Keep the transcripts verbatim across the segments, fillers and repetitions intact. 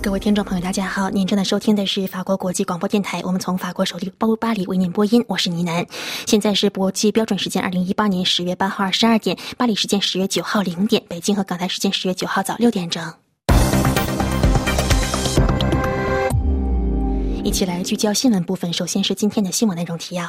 各位听众朋友大家好，您正在收听的是法国国际广播电台，我们从法国首都巴黎为您播音，我是倪楠。现在是国际标准时间二零一八年十月八号二十二点，巴黎时间十月九号零点，北京和港台时间十月九号早六点整。一起来聚焦新闻部分，首先是今天的新闻内容提要。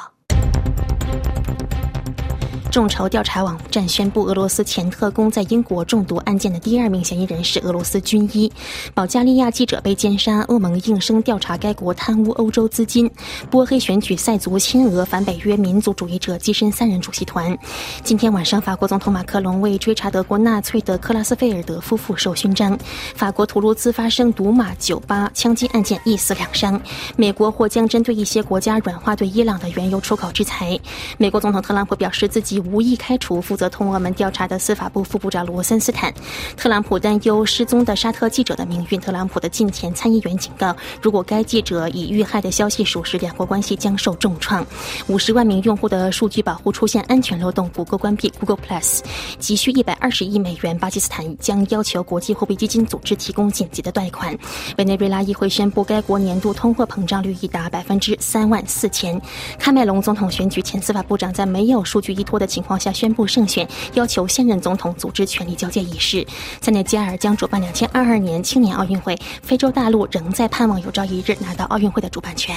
众筹调查网站宣布，俄罗斯前特工在英国中毒案件的第二名嫌疑人是俄罗斯军医。保加利亚记者被奸杀，欧盟应声调查该国贪污欧洲资金。波黑选举塞族亲俄反北约民族主义者跻身三人主席团。今天晚上，法国总统马克龙为追查德国纳粹的克拉斯菲尔德夫妇授勋章。法国图卢兹发生毒马酒吧枪击案件，一死两伤。美国或将针对一些国家软化对伊朗的原油出口制裁。美国总统特朗普表示自己无意开除负责通俄门调查的司法部副部长罗森斯坦。特朗普担忧失踪的沙特记者的命运。特朗普的近前参议员警告，如果该记者以遇害的消息属实，两国关系将受重创。五十万名用户的数据保护出现安全漏洞，谷歌关闭 Google Plus。 急需一百二十亿美元，巴基斯坦将要求国际货币基金组织提供紧急的贷款。委内瑞拉议会宣布，该国年度通货膨胀率已达百分之三万四千。喀麦隆总统选举前司法部长在没有数据依托的情况下宣布胜选，要求现任总统组织权力交接仪式。塞内加尔将主办两千二十二年青年奥运会，非洲大陆仍在盼望有朝一日拿到奥运会的主办权。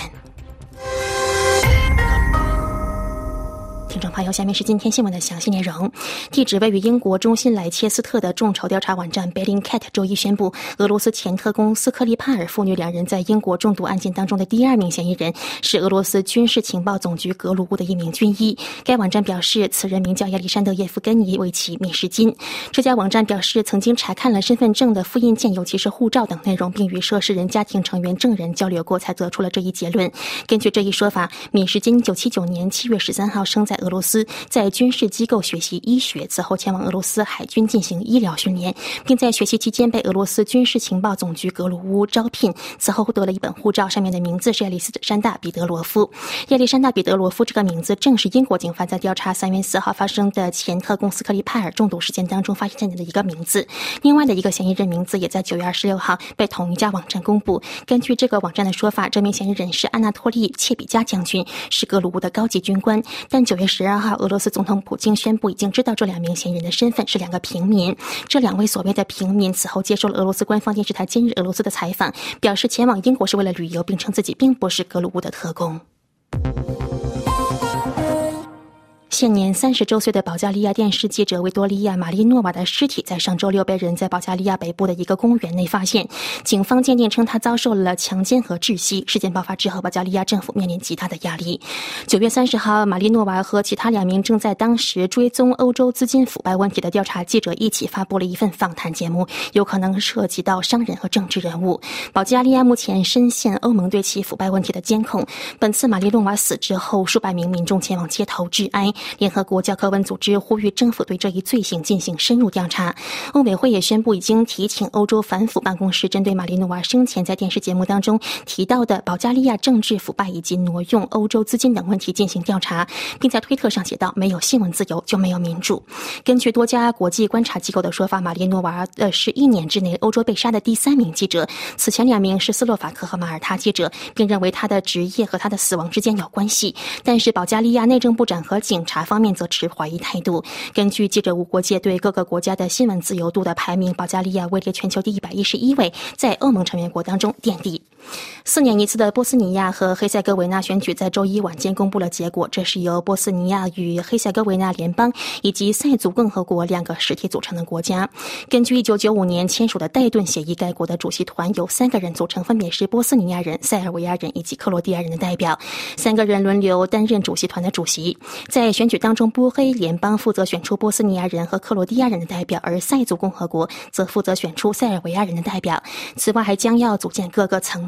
听众朋友，下面是今天新闻的详细内容。地址位于英国中心莱切斯特的众筹调查网站 Bellingcat 周一宣布，俄罗斯前特工斯科利帕尔父女两人在英国中毒案件当中的第二名嫌疑人是俄罗斯军事情报总局格鲁乌的一名军医。该网站表示，此人名叫亚历山德耶夫根尼，为其密室金。这家网站表示，曾经查看了身份证的复印件，尤其是护照等内容，并与涉事人家庭成员证人交流过，才得出了这一结论。根据这一说法，米什金一九七九年七月十三号生在俄罗斯，在军事机构学习医学，此后前往俄罗斯海军进行医疗训练，并在学习期间被俄罗斯军事情报总局格鲁乌招聘。此后获得了一本护照，上面的名字是亚历山大彼得罗夫。亚历山大彼得罗夫这个名字正是英国警方在调查三月四号发生的前特工斯科利帕尔中毒事件当中发现的一个名字。另外的一个嫌疑人名字也在九月二十六号被同一家网站公布。根据这个网站的说法，这名嫌疑人是安纳托利切比加将军，是格鲁乌的高级军官。但九月十二号，俄罗斯总统普京宣布已经知道这两名嫌疑人的身份是两个平民。这两位所谓的平民此后接受了俄罗斯官方电视台今日俄罗斯的采访，表示前往英国是为了旅游，并称自己并不是格鲁乌的特工。现年三十周岁的保加利亚电视记者维多利亚·马利诺娃的尸体在上周六被人在保加利亚北部的一个公园内发现，警方鉴定称她遭受了强奸和窒息。事件爆发之后，保加利亚政府面临极大的压力。九月三十号，马利诺娃和其他两名正在当时追踪欧洲资金腐败问题的调查记者一起发布了一份访谈节目，有可能涉及到商人和政治人物。保加利亚目前深陷欧盟对其腐败问题的监控。本次马利诺娃死之后，数百名民众前往街头致哀。联合国教科文组织呼吁政府对这一罪行进行深入调查。欧委会也宣布已经提请欧洲反腐办公室针对马利诺娃生前在电视节目当中提到的保加利亚政治腐败以及挪用欧洲资金等问题进行调查，并在推特上写道，没有新闻自由就没有民主。根据多家国际观察机构的说法，马利诺娃呃是一年之内欧洲被杀的第三名记者，此前两名是斯洛伐克和马耳他记者，并认为他的职业和他的死亡之间有关系。但是保加利亚内政部长和警察方面则持怀疑态度。根据记者无国界对各个国家的新闻自由度的排名，保加利亚位列全球第一百一十一位，在欧盟成员国当中垫底。四年一次的波斯尼亚和黑塞哥维那选举在周一晚间公布了结果，这是由波斯尼亚与黑塞哥维那联邦以及塞族共和国两个实体组成的国家。根据一九九五年签署的戴顿协议，该国的主席团由三个人组成，分别是波斯尼亚人、塞尔维亚人以及克罗地亚人的代表，三个人轮流担任主席团的主席。在选举当中，波黑联邦负责选出波斯尼亚人和克罗地亚人的代表，而塞族共和国则负责选出塞尔维亚人的代表。此外，还将要组建各个层级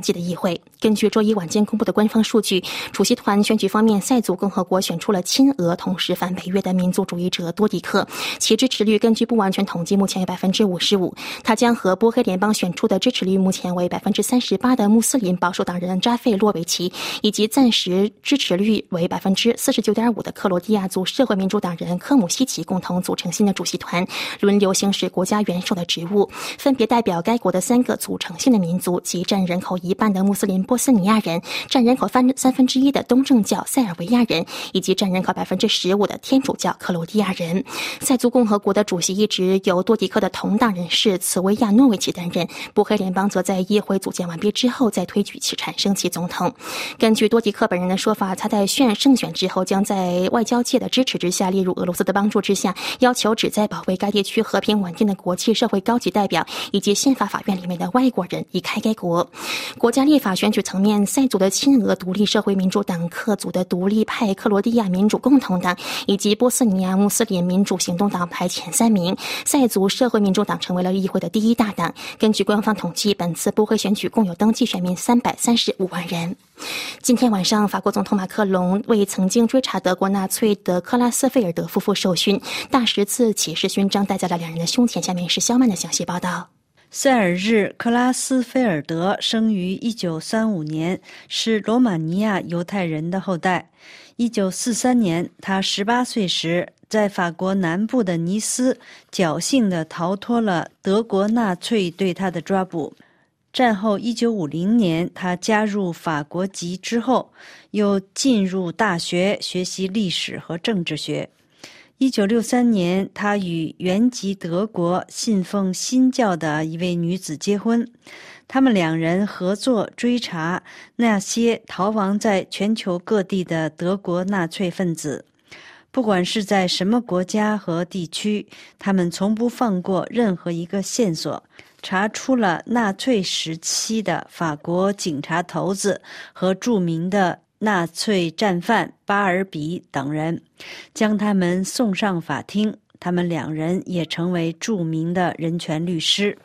季的议会。根据周一晚间公布的官方数据，主席团选举方面，塞族共和国选出了亲俄同时反北约的民族主义者多迪克，其支持率根据不完全统计目前为百分之五十五。他将和波黑联邦选出的支持率目前为百分之三十八的穆斯林保守党人扎费洛维奇，以及暂时支持率为百分之四十九点五的克罗地亚族社会民主党人科姆西奇共同组成新的主席团，轮流行使国家元首的职务，分别代表该国的三个组成性的民族，即占人口一半的穆斯林波斯尼亚人，占人口三分之一的东正教塞尔维亚人，以及占人口百分之十五的天主教克罗地亚人。塞族共和国的主席一职由多迪克的同党人士茨维亚诺维奇担任，波黑联邦则在议会组建完毕之后再推举其产生其总统。根据多迪克本人的说法，他在选胜选之后将在外交界的支持之下，例如俄罗斯的帮助之下，要求旨在保卫该地区和平稳定的国际社会高级代表以及宪法法院里面的外国人离开该国。国家立法选举层面，塞族的亲俄独立社会民主党、克族的独立派克罗地亚民主共同党以及波斯尼亚穆斯林民主行动党排前三名，塞族社会民主党成为了议会的第一大党。根据官方统计，本次波黑选举共有登记选民三百三十五万人。今天晚上，法国总统马克龙为曾经追查德国纳粹的克拉斯菲尔德夫妇授勋，大十字骑士勋章戴在了两人的胸前。下面是肖曼的详细报道。 塞尔日·克拉斯菲尔德生于一九三五年，是罗马尼亚犹太人的后代。一九四三年，他十八岁时，在法国南部的尼斯侥幸地逃脱了德国纳粹对他的抓捕。战后一九五零年，他加入法国籍之后，又进入大学学习历史和政治学。一九六三年，他与原籍德国、信奉新教的一位女子结婚。他们两人合作追查那些逃亡在全球各地的德国纳粹分子。不管是在什么国家和地区，他们从不放过任何一个线索，查出了纳粹时期的法国警察头子和著名的纳粹战犯巴尔比等人，将他们送上法庭。他们两人也成为著名的人权律师。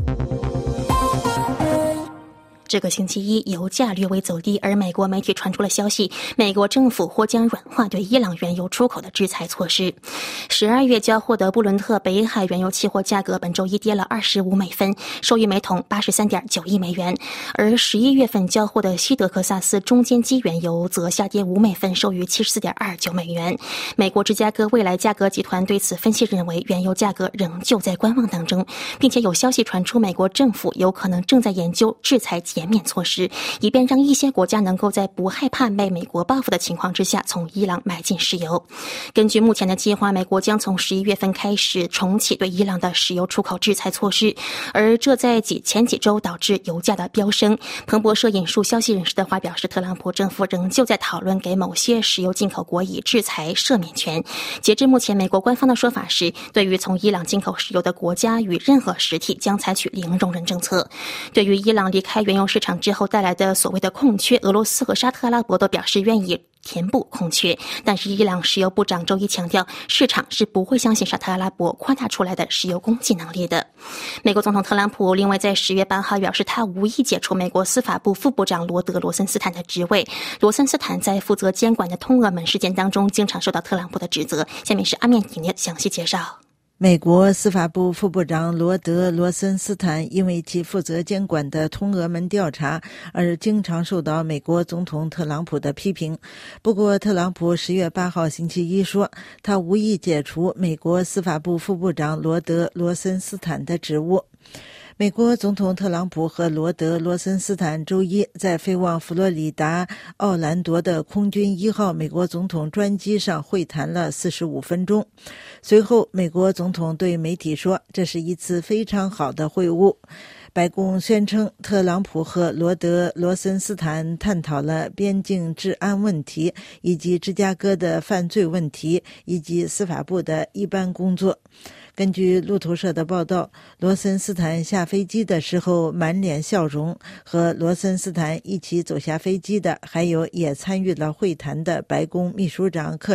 这个星期一，油价略微走低，而美国媒体传出了消息，美国政府或将软化对伊朗原油出口的制裁措施。十二月交货的布伦特北海原油期货价格本周一跌了二十五美分，收于每桶八十三点九亿美元，而十一月份交货的西德克萨斯中间基原油则下跌五美分，收于七十四点二九美元。美国芝加哥未来价格集团对此分析认为，原油价格仍旧在观望当中，并且有消息传出，美国政府有可能正在研究制裁减免措施，以便让一些国家能够在不害怕被美国报复的情况之下，从伊朗买进石油。根据目前的计划，美国将从十一月份开始重启对伊朗的石油出口制裁措施，而这在几前几周导致油价的飙升。彭博社引述消息人士的话表示，特朗普政府仍旧在讨论给某些石油进口国以制裁赦免权。截至目前，美国官方的说法是，对于从伊朗进口石油的国家与任何实体将采取零容忍政策。对于伊朗离开原油市场之后带来的所谓的空缺，俄罗斯和沙特阿拉伯都表示愿意填补空缺，但是伊朗石油部长周一强调，市场是不会相信沙特阿拉伯夸大出来的石油供给能力的。美国总统特朗普另外在十月八号表示，他无意解除美国司法部副部长罗德·罗森斯坦的职位。罗森斯坦在负责监管的通俄门事件当中，经常受到特朗普的指责。下面是阿面婷的详细介绍。 美国司法部副部长罗德·罗森斯坦因为其负责监管的通俄门调查而经常受到美国总统特朗普的批评。不过，特朗普十月八号星期一说，他无意解除美国司法部副部长罗德·罗森斯坦的职务。美国总统特朗普和罗德·罗森斯坦周一在飞往佛罗里达奥兰多的空军一号美国总统专机上会谈了四十五分钟。随后，美国总统对媒体说，这是一次非常好的会晤。白宫宣称，特朗普和罗德·罗森斯坦探讨了边境治安问题，以及芝加哥的犯罪问题，以及司法部的一般工作。根据路透社的报道，罗森斯坦下飞机的时候满脸笑容，和罗森斯坦一起走下飞机的还有也参与了会谈的白宫秘书长克里。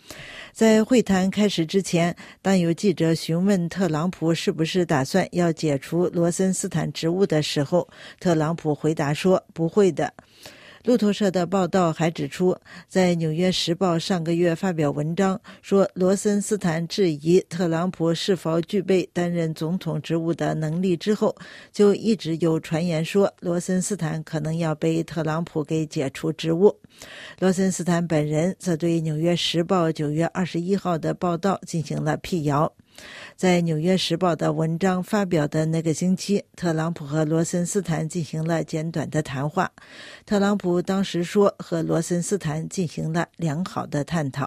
在会谈开始之前，当有记者询问特朗普是不是打算要解除罗森斯坦职务的时候，特朗普回答说不会的。路透社的报道还指出，在《纽约时报》上个月发表文章说，罗森斯坦质疑特朗普是否具备担任总统职务的能力之后，就一直有传言说罗森斯坦可能要被特朗普给解除职务。罗森斯坦本人则对《纽约时报》九月二十一号的报道进行了辟谣。在《纽约时报》的文章发表的那个星期，特朗普和罗森斯坦进行了简短的谈话。特朗普当时说，和罗森斯坦进行了良好的探讨。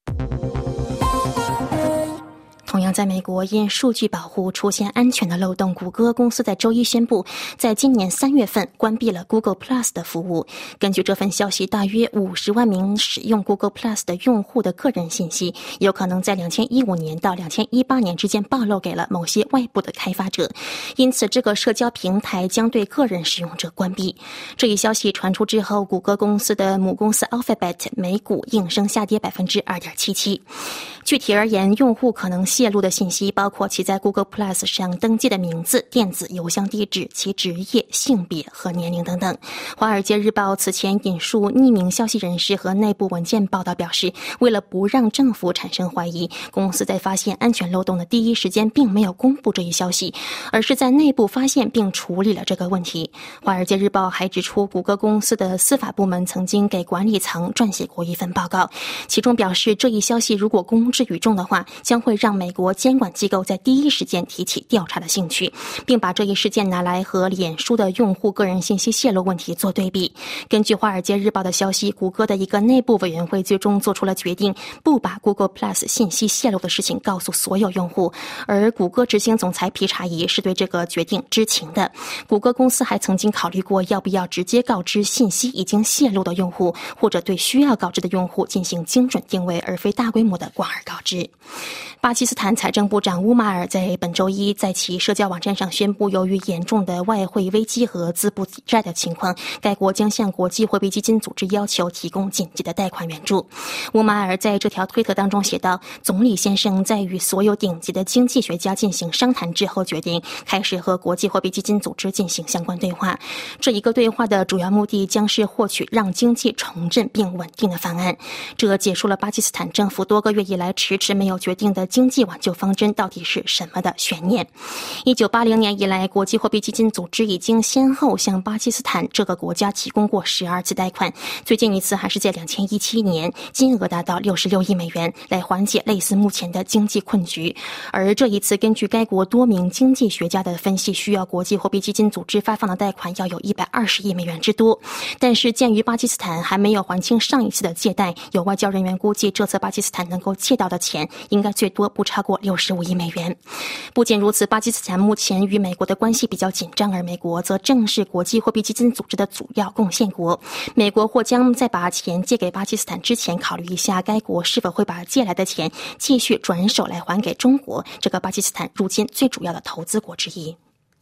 同样在美国，因数据保护出现安全的漏洞，谷歌公司在周一宣布，在今年三月份关闭了 Google Plus 的服务。根据这份消息，大约五十万名使用 Google Plus 的用户的个人信息，有可能在二零一五年到二零一八年之间暴露给了某些外部的开发者，因此这个社交平台将对个人使用者关闭。这一消息传出之后，谷歌公司的母公司 Alphabet 美股应声下跌 百分之二点七七。具体而言，用户可能泄露的信息包括其在 Google Plus 上登记的名字、电子邮箱地址、其职业、性别和年龄等等。华尔街日报此前引述匿名消息人士和内部文件报道表示，为了不让政府产生怀疑，公司在发现安全漏洞的第一时间并没有公布这一消息，而是在内部发现并处理了这个问题。华尔街日报还指出，谷歌公司的司法部门曾经给管理层撰写过一份报告，其中表示这一消息如果公之于众的话，将会让美国监管机构在第一时间提起调查的兴趣，并把这一事件拿来和脸书的用户个人信息泄露问题做对比。根据华尔街日报的消息，谷歌的一个内部委员会最终做出了决定，不把 Google Plus 信息泄露的事情告诉所有用户，而谷歌执行总裁皮查伊是对这个决定知情的。谷歌公司还曾经考虑过要不要直接告知信息已经泄露的用户，或者对需要告知的用户进行精准定位，而非大规模的广而告知。巴基斯坦财政部长乌马尔在本周一在其社交网站上宣布，由于严重的外汇危机和资不抵债的情况，该国将向国际货币基金组织要求提供紧急的贷款援助。乌马尔在这条推特当中写道，总理先生在与所有顶级的经济学家进行商谈之后，决定开始和国际货币基金组织进行相关对话。这一个对话的主要目的将是获取让经济重振并稳定的方案，这结束了巴基斯坦政府多个月以来迟迟没有决定的经济挽救方针到底是什么的悬念。一九八零年以来，国际货币基金组织已经先后向巴基斯坦这个国家提供过十二次贷款，最近一次还是在二零一七年，金额达到六十六亿美元，来缓解类似目前的经济困局。而这一次，根据该国多名经济学家的分析，需要国际货币基金组织发放的贷款要有一百二十亿美元之多。但是鉴于巴基斯坦还没有还清上一次的借贷，有外交人员估计这次巴基斯坦能够借到的钱应该最多不超过六十五亿美元。不仅如此，巴基斯坦目前与美国的关系比较紧张，而美国则正是国际货币基金组织的主要贡献国。美国或将在把钱借给巴基斯坦之前，考虑一下该国是否会把借来的钱继续转手来还给中国，这个巴基斯坦如今最主要的投资国之一。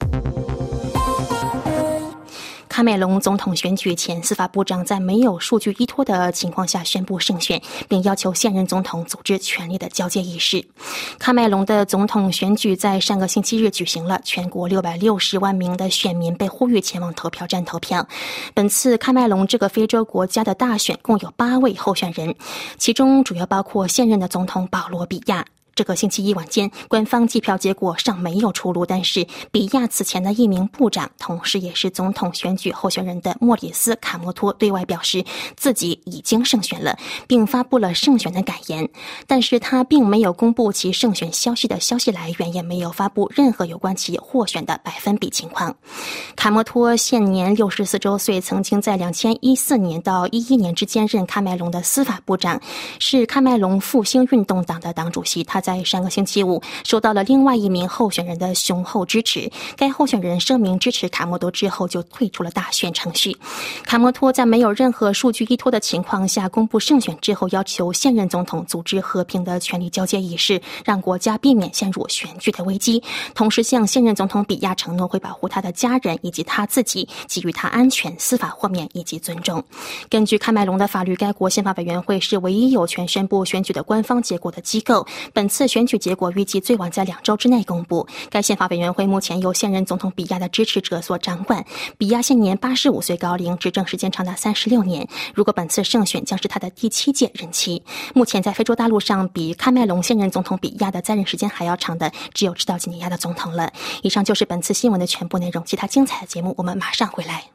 喀麦隆总统选举前，司法部长在没有数据依托的情况下宣布胜选，并要求现任总统组织权力的交接仪式。喀麦隆的总统选举在上个星期日举行了，全国六百六十万名的选民被呼吁前往投票站投票。本次喀麦隆这个非洲国家的大选共有八位候选人，其中主要包括现任的总统保罗·比亚。这个星期一晚间，官方计票结果尚没有出炉，但是比亚此前的一名部长，同时也是总统选举候选人的莫里斯·卡莫托对外表示自己已经胜选了，并发布了胜选的感言。但是他并没有公布其胜选消息的消息来源，也没有发布任何有关其获选的百分比情况。卡莫托现年六十四周岁，曾经在二零一四年到一一年之间任喀麦隆的司法部长，是喀麦隆复兴运动党的党主席。他在上个星期五收到了另外一名候选人的雄厚支持。该候选人声明支持卡莫多之后就退出了大选程序。卡莫多在没有任何数据依托的情况下公布胜选之后，要求现任总统组织和平的权力交接仪式，让国家避免陷入选举的危机，同时向现任总统比亚承诺会保护他的家人以及他自己，给予他安全、司法豁免以及尊重。根据喀麦隆的法律，该国宪法委员会是唯一有权宣布选举的官方结果的机构。本次选举结果预计最晚在两周之内公布。该宪法委员会目前由现任总统比亚的支持者所掌管。比亚现年八十五岁高龄，执政时间长达三十六年。如果本次胜选，将是他的第七届任期。目前在非洲大陆上，比喀麦隆现任总统比亚的在任时间还要长的，只有指导几内亚的总统了。以上就是本次新闻的全部内容，其他精彩的节目我们马上回来。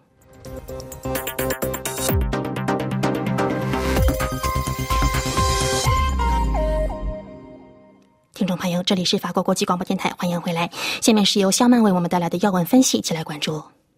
听众朋友，这里是法国国际广播电台，欢迎回来。下面是由肖曼为我们带来的要闻分析，一起来关注。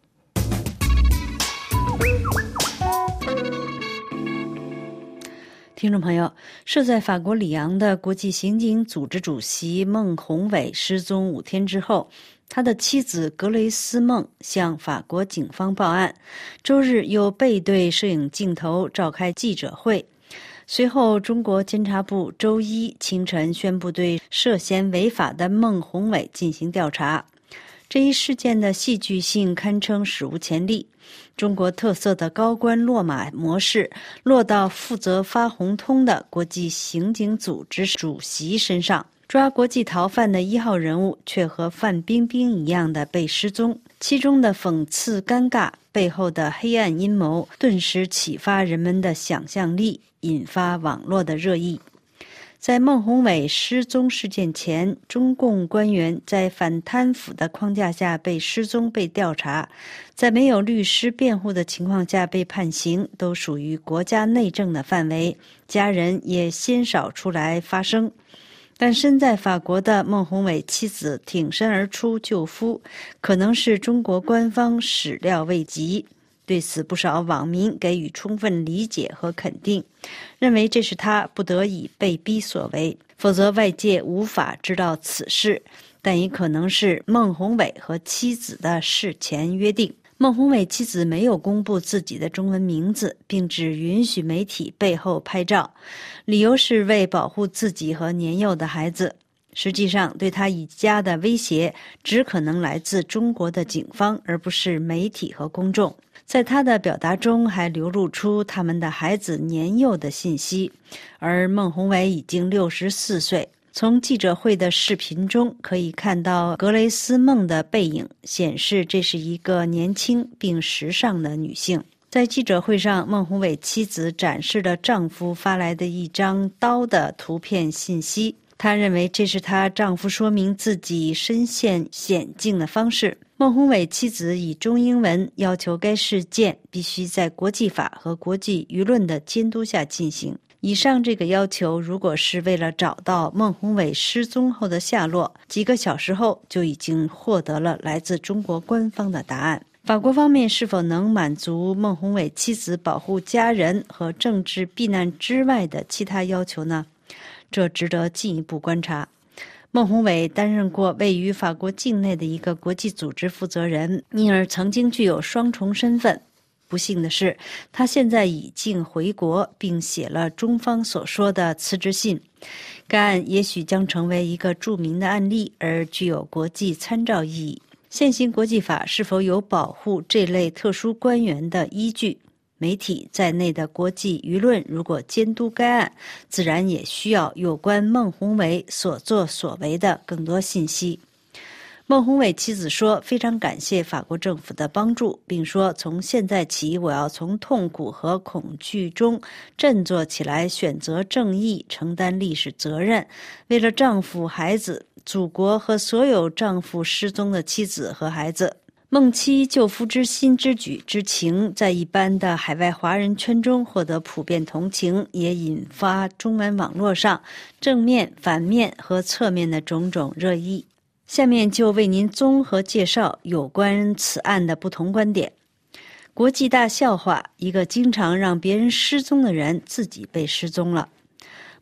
听众朋友，设在法国里昂的国际刑警组织主席孟宏伟失踪五天之后，他的妻子格雷斯孟向法国警方报案，周日又背对摄影镜头召开记者会。随后，中国监察部周一清晨宣布对涉嫌违法的孟宏伟进行调查。这一事件的戏剧性堪称史无前例。中国特色的高官落马模式落到负责发红通的国际刑警组织主席身上，抓国际逃犯的一号人物却和范冰冰一样的被失踪，其中的讽刺尴尬，背后的黑暗阴谋顿时启发人们的想象力，引发网络的热议。在孟宏伟失踪事件前，中共官员在反贪腐的框架下被失踪、被调查，在没有律师辩护的情况下被判刑，都属于国家内政的范围，家人也鲜少出来发声。但身在法国的孟宏伟妻子挺身而出救夫，可能是中国官方始料未及。对此，不少网民给予充分理解和肯定，认为这是他不得已被逼所为，否则外界无法知道此事，但也可能是孟宏伟和妻子的事前约定。孟宏伟妻子没有公布自己的中文名字，并只允许媒体背后拍照，理由是为保护自己和年幼的孩子。实际上，对他一家的威胁只可能来自中国的警方，而不是媒体和公众。在他的表达中还流露出他们的孩子年幼的信息，而孟宏伟已经六十四岁。从记者会的视频中可以看到格雷斯孟的背影，显示这是一个年轻并时尚的女性。在记者会上，孟宏伟妻子展示了丈夫发来的一张刀的图片信息，她认为这是她丈夫说明自己身陷险境的方式。孟宏伟妻子以中英文要求该事件必须在国际法和国际舆论的监督下进行。以上这个要求如果是为了找到孟宏伟失踪后的下落，几个小时后就已经获得了来自中国官方的答案。法国方面是否能满足孟宏伟妻子保护家人和政治避难之外的其他要求呢？这值得进一步观察。孟宏伟担任过位于法国境内的一个国际组织负责人，因而曾经具有双重身份。不幸的是，他现在已经回国，并写了中方所说的辞职信。该案也许将成为一个著名的案例，而具有国际参照意义。现行国际法是否有保护这类特殊官员的依据？媒体在内的国际舆论如果监督该案，自然也需要有关孟宏伟所作所为的更多信息。孟宏伟妻子说，非常感谢法国政府的帮助，并说从现在起我要从痛苦和恐惧中振作起来，选择正义，承担历史责任，为了丈夫、孩子、祖国和所有丈夫失踪的妻子和孩子。孟妻救夫之心之举之情在一般的海外华人圈中获得普遍同情，也引发中文网络上正面、反面和侧面的种种热议。下面就为您综合介绍有关此案的不同观点。国际大笑话，一个经常让别人失踪的人自己被失踪了。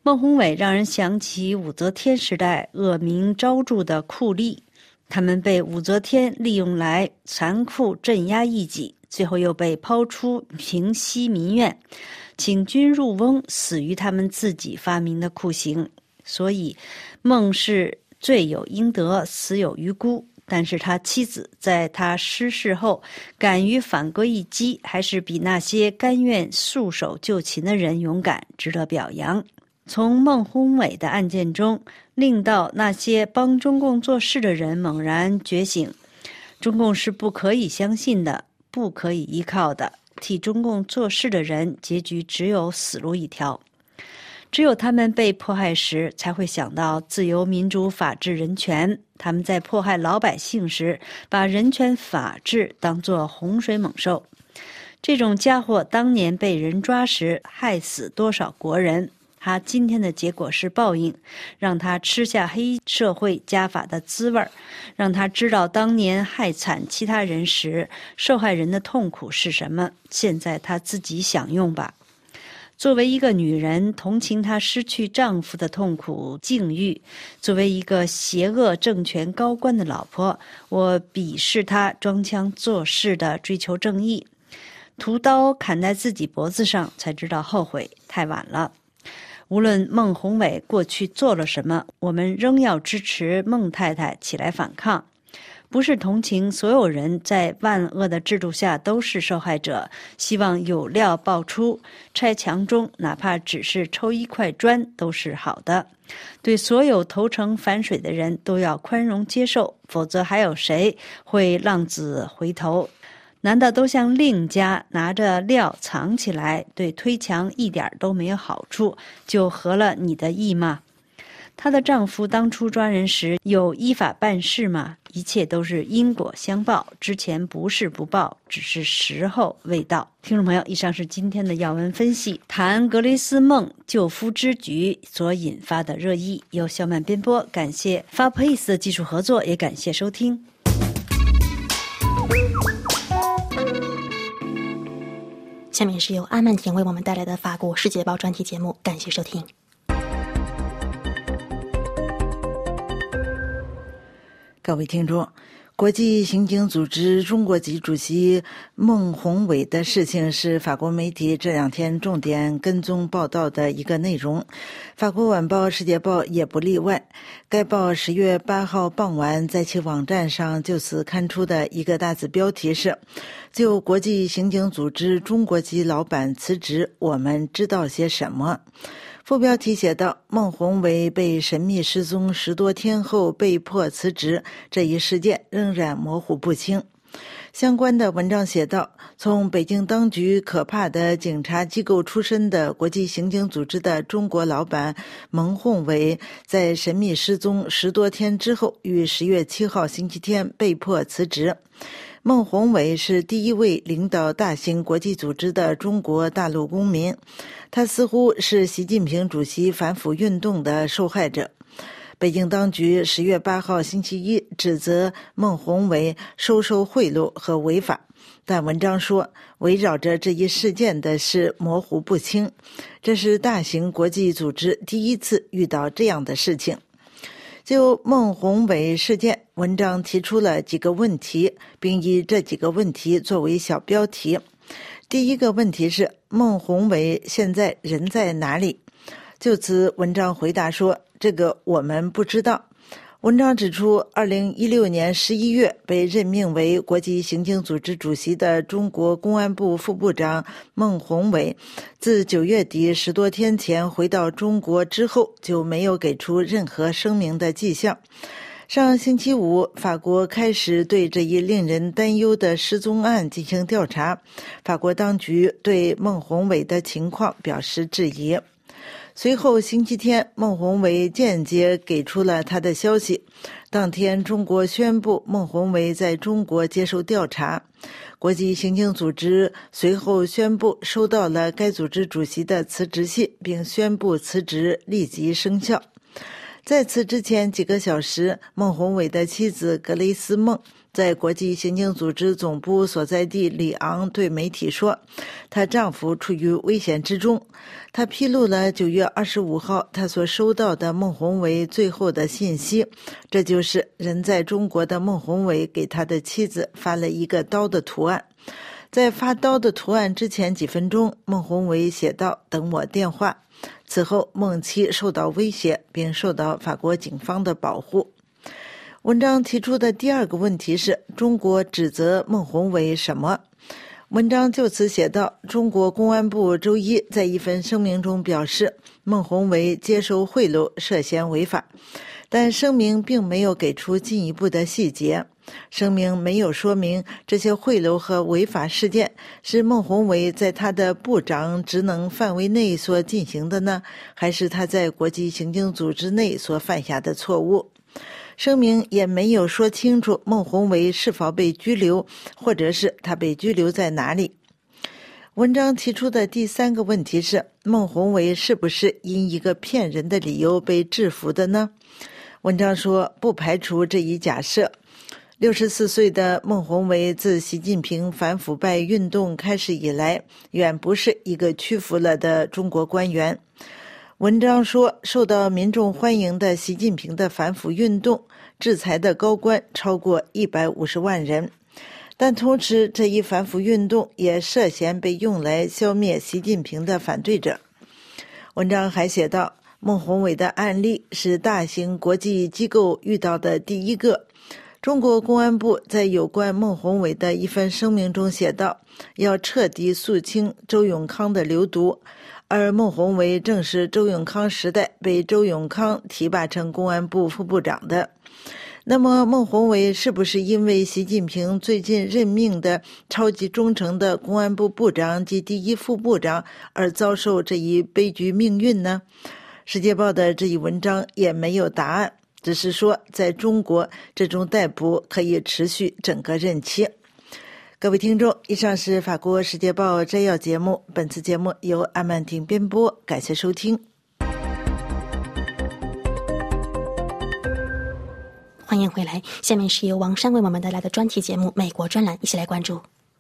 孟宏伟让人想起武则天时代恶名昭著的酷吏，他们被武则天利用来残酷镇压异己，最后又被抛出平息民怨，请君入瓮，死于他们自己发明的酷刑。所以孟是罪有应得，死有余辜。但是他妻子在他失势后敢于反戈一击，还是比那些甘愿束手就擒的人勇敢，值得表扬。从孟宏伟的案件中，令到那些帮中共做事的人猛然觉醒，中共是不可以相信的，不可以依靠的，替中共做事的人结局只有死路一条。只有他们被迫害时，才会想到自由、民主、法治、人权。他们在迫害老百姓时，把人权、法治当作洪水猛兽。这种家伙当年被人抓时，害死多少国人？他今天的结果是报应，让他吃下黑社会家法的滋味，让他知道当年害惨其他人时，受害人的痛苦是什么。现在他自己享用吧。作为一个女人，同情她失去丈夫的痛苦境遇；作为一个邪恶政权高官的老婆，我鄙视她装腔作势的追求正义。屠刀砍在自己脖子上，才知道后悔，太晚了。无论孟宏伟过去做了什么，我们仍要支持孟太太起来反抗。不是同情所有人在万恶的制度下都是受害者，希望有料爆出，拆墙中哪怕只是抽一块砖都是好的。对所有投诚反水的人都要宽容接受，否则还有谁会浪子回头？难道都像令家拿着料藏起来，对推墙一点都没有好处，就合了你的意吗？她的丈夫当初抓人时有依法办事吗？一切都是因果相报，之前不是不报，只是时候未到。听众朋友，以上是今天的要闻分析，谈格雷斯孟救夫之举所引发的热议，由小满编播，感谢 Farpace 的技术合作，也感谢收听。 下面是由阿曼田为我们带来的法国世界报专题节目，感谢收听。 各位听众，国际刑警组织中国籍主席孟宏伟的事情是法国媒体这两天重点跟踪报道的一个内容，法国晚报《世界报》也不例外。该报十月八号傍晚在其网站上就此刊出的一个大字标题是：就国际刑警组织中国籍老板辞职，我们知道些什么？副标题写道：孟宏伟被神秘失踪十多天后被迫辞职，这一事件仍然模糊不清。相关的文章写道，从北京当局可怕的警察机构出身的国际刑警组织的中国老板孟宏伟在神秘失踪十多天之后，于十月七号星期天被迫辞职。孟宏伟是第一位领导大型国际组织的中国大陆公民，他似乎是习近平主席反腐运动的受害者。北京当局十月八号星期一指责孟宏伟收受贿赂和违法，但文章说围绕着这一事件的事模糊不清，这是大型国际组织第一次遇到这样的事情。就孟宏伟事件，文章提出了几个问题，并以这几个问题作为小标题。第一个问题是，孟宏伟现在人在哪里？就此，文章回答说，这个我们不知道。文章指出，二零一六年十一月被任命为国际刑警组织主席的中国公安部副部长孟宏伟，自九月底十多天前回到中国之后，就没有给出任何声明的迹象。上星期五，法国开始对这一令人担忧的失踪案进行调查，法国当局对孟宏伟的情况表示质疑。随后星期天，孟宏伟间接给出了他的消息。当天，中国宣布孟宏伟在中国接受调查。国际刑警组织随后宣布收到了该组织主席的辞职信，并宣布辞职立即生效。 在此之前几个小时，孟宏伟的妻子格雷斯·孟在国际刑警组织总部所在地里昂对媒体说，她丈夫处于危险之中。她披露了九月二十五号她所收到的孟宏伟最后的信息，这就是人在中国的孟宏伟给他的妻子发了一个刀的图案。在发刀的图案之前几分钟，孟宏伟写道：等我电话。此后，孟妻受到威胁，并受到法国警方的保护。文章提出的第二个问题是，中国指责孟宏伟什么？文章就此写道，中国公安部周一在一份声明中表示，孟宏伟接受贿赂涉嫌违法，但声明并没有给出进一步的细节。声明没有说明这些贿赂和违法事件是孟宏伟在他的部长职能范围内所进行的呢，还是他在国际刑警组织内所犯下的错误。声明也没有说清楚孟宏伟是否被拘留，或者是他被拘留在哪里。文章提出的第三个问题是，孟宏伟是不是因一个骗人的理由被制服的呢？文章说，不排除这一假设。六十四岁的孟宏伟自习近平反腐败运动开始以来，远不是一个屈服了的中国官员。文章说，受到民众欢迎的习近平的反腐运动，制裁的高官超过一百五十万人。但同时，这一反腐运动也涉嫌被用来消灭习近平的反对者。文章还写道，孟宏伟的案例是大型国际机构遇到的第一个。中国公安部在有关孟宏伟的一份声明中写道，要彻底肃清周永康的流毒，而孟宏伟正是周永康时代被周永康提拔成公安部副部长的。那么孟宏伟是不是因为习近平最近任命的超级忠诚的公安部部长及第一副部长而遭受这一悲剧命运呢？世界报的这一文章也没有答案，只是说在中国这种逮捕可以持续整个任期。各位听众，以上是法国世界报摘要节目，本次节目由阿曼婷编播，感谢收听。 欢迎回来，下面是由王珊为我们带来的专题节目《美国专栏》，一起来关注。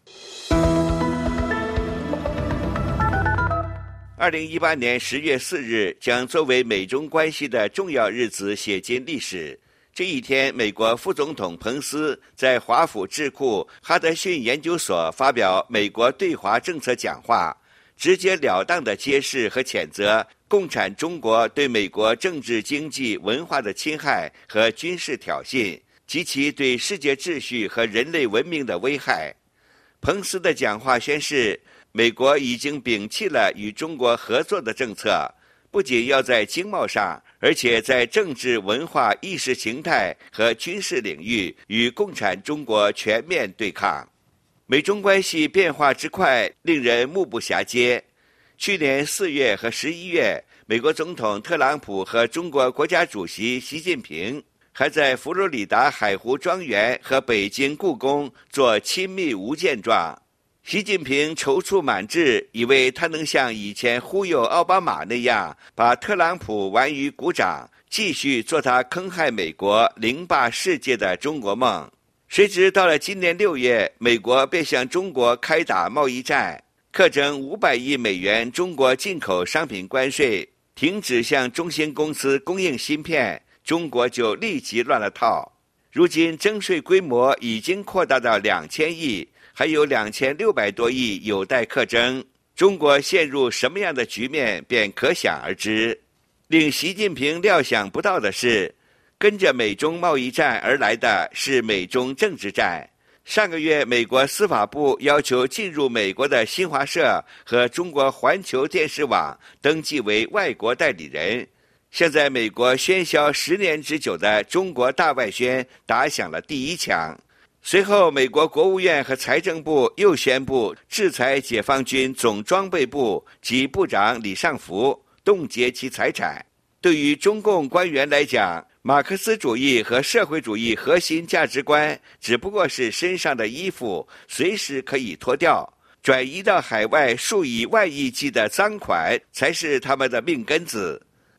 二零一八年十月四日将作为美中关系的重要日子写进历史。这一天，美国副总统彭斯在华府智库哈德逊研究所发表美国对华政策讲话，直截了当地揭示和谴责共产中国对美国政治、经济、文化的侵害和军事挑衅，及其对世界秩序和人类文明的危害。彭斯的讲话宣示，美国已经摒弃了与中国合作的政策，不仅要在经贸上，而且在政治、文化、意识形态和军事领域与共产中国全面对抗。美中关系变化之快，令人目不暇接。去年四月和十一月，美国总统特朗普和中国国家主席习近平还在佛罗里达海湖庄园和北京故宫做亲密无间状。习近平踌躇满志，以为他能像以前忽悠奥巴马那样，把特朗普玩于股掌，继续做他坑害美国、凌霸世界的中国梦。谁知到了今年六月，美国便向中国开打贸易战，课征五百亿美元中国进口商品关税，停止向中芯公司供应芯片，中国就立即乱了套。如今征税规模已经扩大到两千亿，还有两千六百多亿有待课征，中国陷入什么样的局面便可想而知。令习近平料想不到的是，跟着美中贸易战而来的是美中政治战。上个月，美国司法部要求进入美国的新华社和中国环球电视网登记为外国代理人。现在，美国喧嚣十年之久的中国大外宣打响了第一枪。随后，美国国务院和财政部又宣布制裁解放军总装备部及部长李尚福，冻结其财产。对于中共官员来讲，马克思主义和社会主义核心价值观只不过是身上的衣服，随时可以脱掉。转移到海外数以万亿计的赃款才是他们的命根子。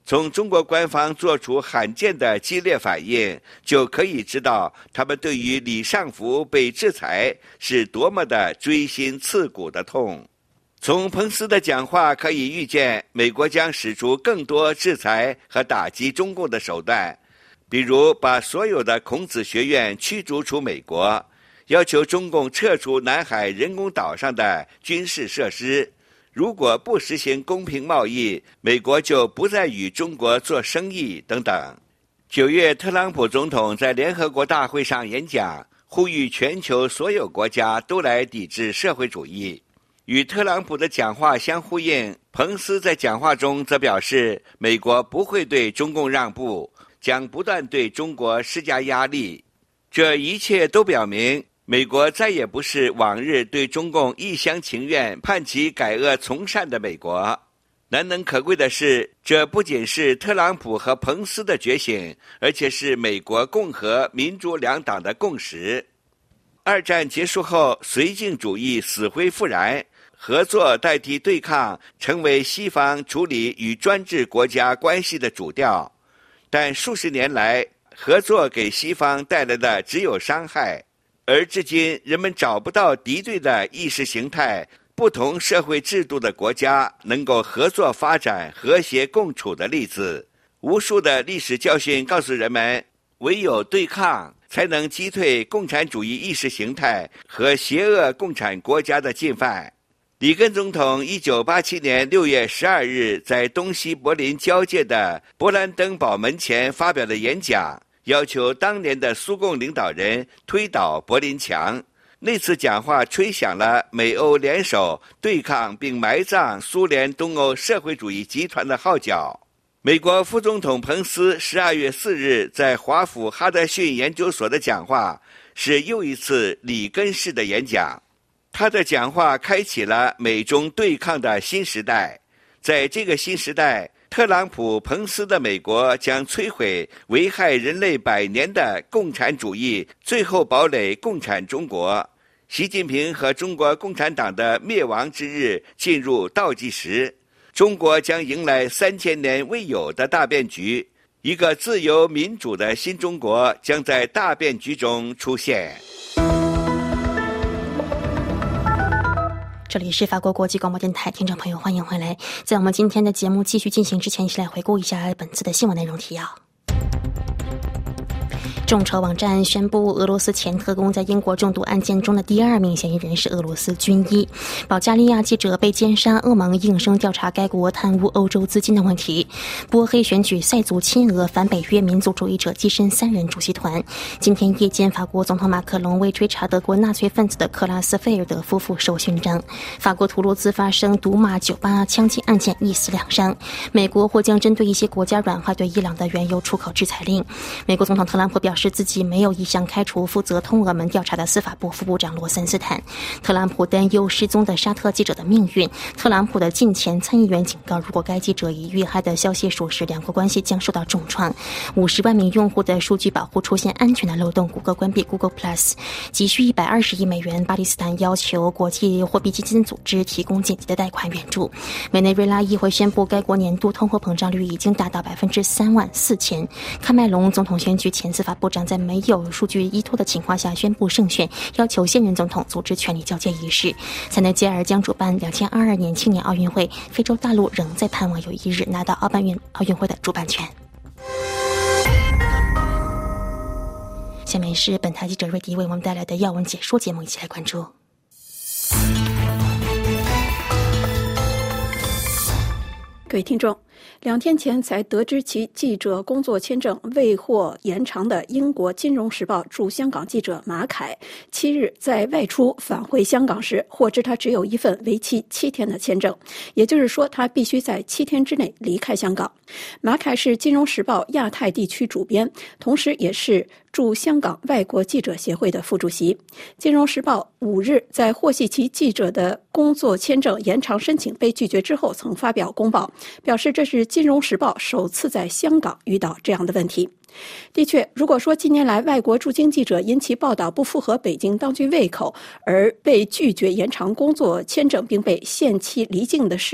从中国官方做出罕见的激烈反应，就可以知道他们对于李尚福被制裁是多么的锥心刺骨的痛。从彭斯的讲话可以预见，美国将使出更多制裁和打击中共的手段，比如把所有的孔子学院驱逐出美国，要求中共撤出南海人工岛上的军事设施。如果不实行公平贸易，美国就不再与中国做生意等等。九月，特朗普总统在联合国大会上演讲，呼吁全球所有国家都来抵制社会主义。与特朗普的讲话相呼应，彭斯在讲话中则表示，美国不会对中共让步，将不断对中国施加压力。这一切都表明，美国再也不是往日对中共一厢情愿、盼其改恶从善的美国。难能可贵的是，这不仅是特朗普和彭斯的觉醒，而且是美国共和、民主两党的共识。二战结束后，绥靖主义死灰复燃，合作代替对抗成为西方处理与专制国家关系的主调。但数十年来，合作给西方带来的只有伤害。而至今，人们找不到敌对的意识形态、不同社会制度的国家能够合作发展、和谐共处的例子。无数的历史教训告诉人们，唯有对抗，才能击退共产主义意识形态和邪恶共产国家的进犯。里根总统一九八七年六月十二日在东西柏林交界的勃兰登堡门前发表的演讲，要求当年的苏共领导人推倒柏林墙。那次讲话吹响了美欧联手对抗并埋葬苏联东欧社会主义集团的号角。美国副总统彭斯十二月四日在华府哈德逊研究所的讲话是又一次里根式的演讲。他的讲话开启了美中对抗的新时代。在这个新时代，特朗普、彭斯的美国将摧毁危害人类百年的共产主义最后堡垒——共产中国。习近平和中国共产党的灭亡之日进入倒计时，中国将迎来三千年未有的大变局，一个自由民主的新中国将在大变局中出现。 这里是法国国际广播电台，听众朋友欢迎回来。在我们今天的节目继续进行之前，一起来回顾一下本次的新闻内容提要。众筹网站宣布，俄罗斯前特工在英国中毒案件中的第二名嫌疑人是俄罗斯军医。保加利亚记者被奸杀，欧盟应声调查该国贪污欧洲资金的问题。波黑选举塞族亲俄反北约民族主义者跻身三人主席团。今天夜间，法国总统马克龙为追查德国纳粹分子的克拉斯菲尔德夫妇授勋章。法国图卢兹发生毒马酒吧枪击案件，一死两伤。美国或将针对一些国家软化对伊朗的原油出口制裁令。美国总统特朗普表示，自己没有意向开除负责通俄门调查的司法部副部长罗森斯坦。特朗普担忧失踪的沙特记者的命运。特朗普的近前参议员警告，如果该记者以遇害的消息属实，两国关系将受到重创。五十万名用户的数据保护出现安全的漏洞，谷歌关闭 Google Plus， 急需一百二十亿美元。巴基斯坦要求国际货币基金组织提供紧急的贷款援助。委内瑞拉议会宣布，该国年度通货膨胀率已经达到百分之三万四千。喀麦隆总统选举前司法部长在没有数据依托的情况下宣布胜选，要求现任总统组织权力交接仪式。塞内加尔将主办两千二十二年青年奥运会，非洲大陆仍在盼望有一日拿到奥办运奥运会的主办权。下面是本台记者瑞迪为我们带来的要闻解说节目，一起来关注。 各位听众，两天前才得知其记者工作签证未获延长的英国《金融时报》驻香港记者马凯，七日在外出返回香港时，获知他只有一份为期七天的签证，也就是说，他必须在七天之内离开香港。马凯是《金融时报》亚太地区主编，同时也是驻香港外国记者协会的副主席。《金融时报》五日在获悉其记者的工作签证延长申请被拒绝之后，曾发表公报，表示这是《金融时报》首次在香港遇到这样的问题。的确，如果说近年来外国驻京记者因其报道不符合北京当局胃口而被拒绝延长工作签证并被限期离境的事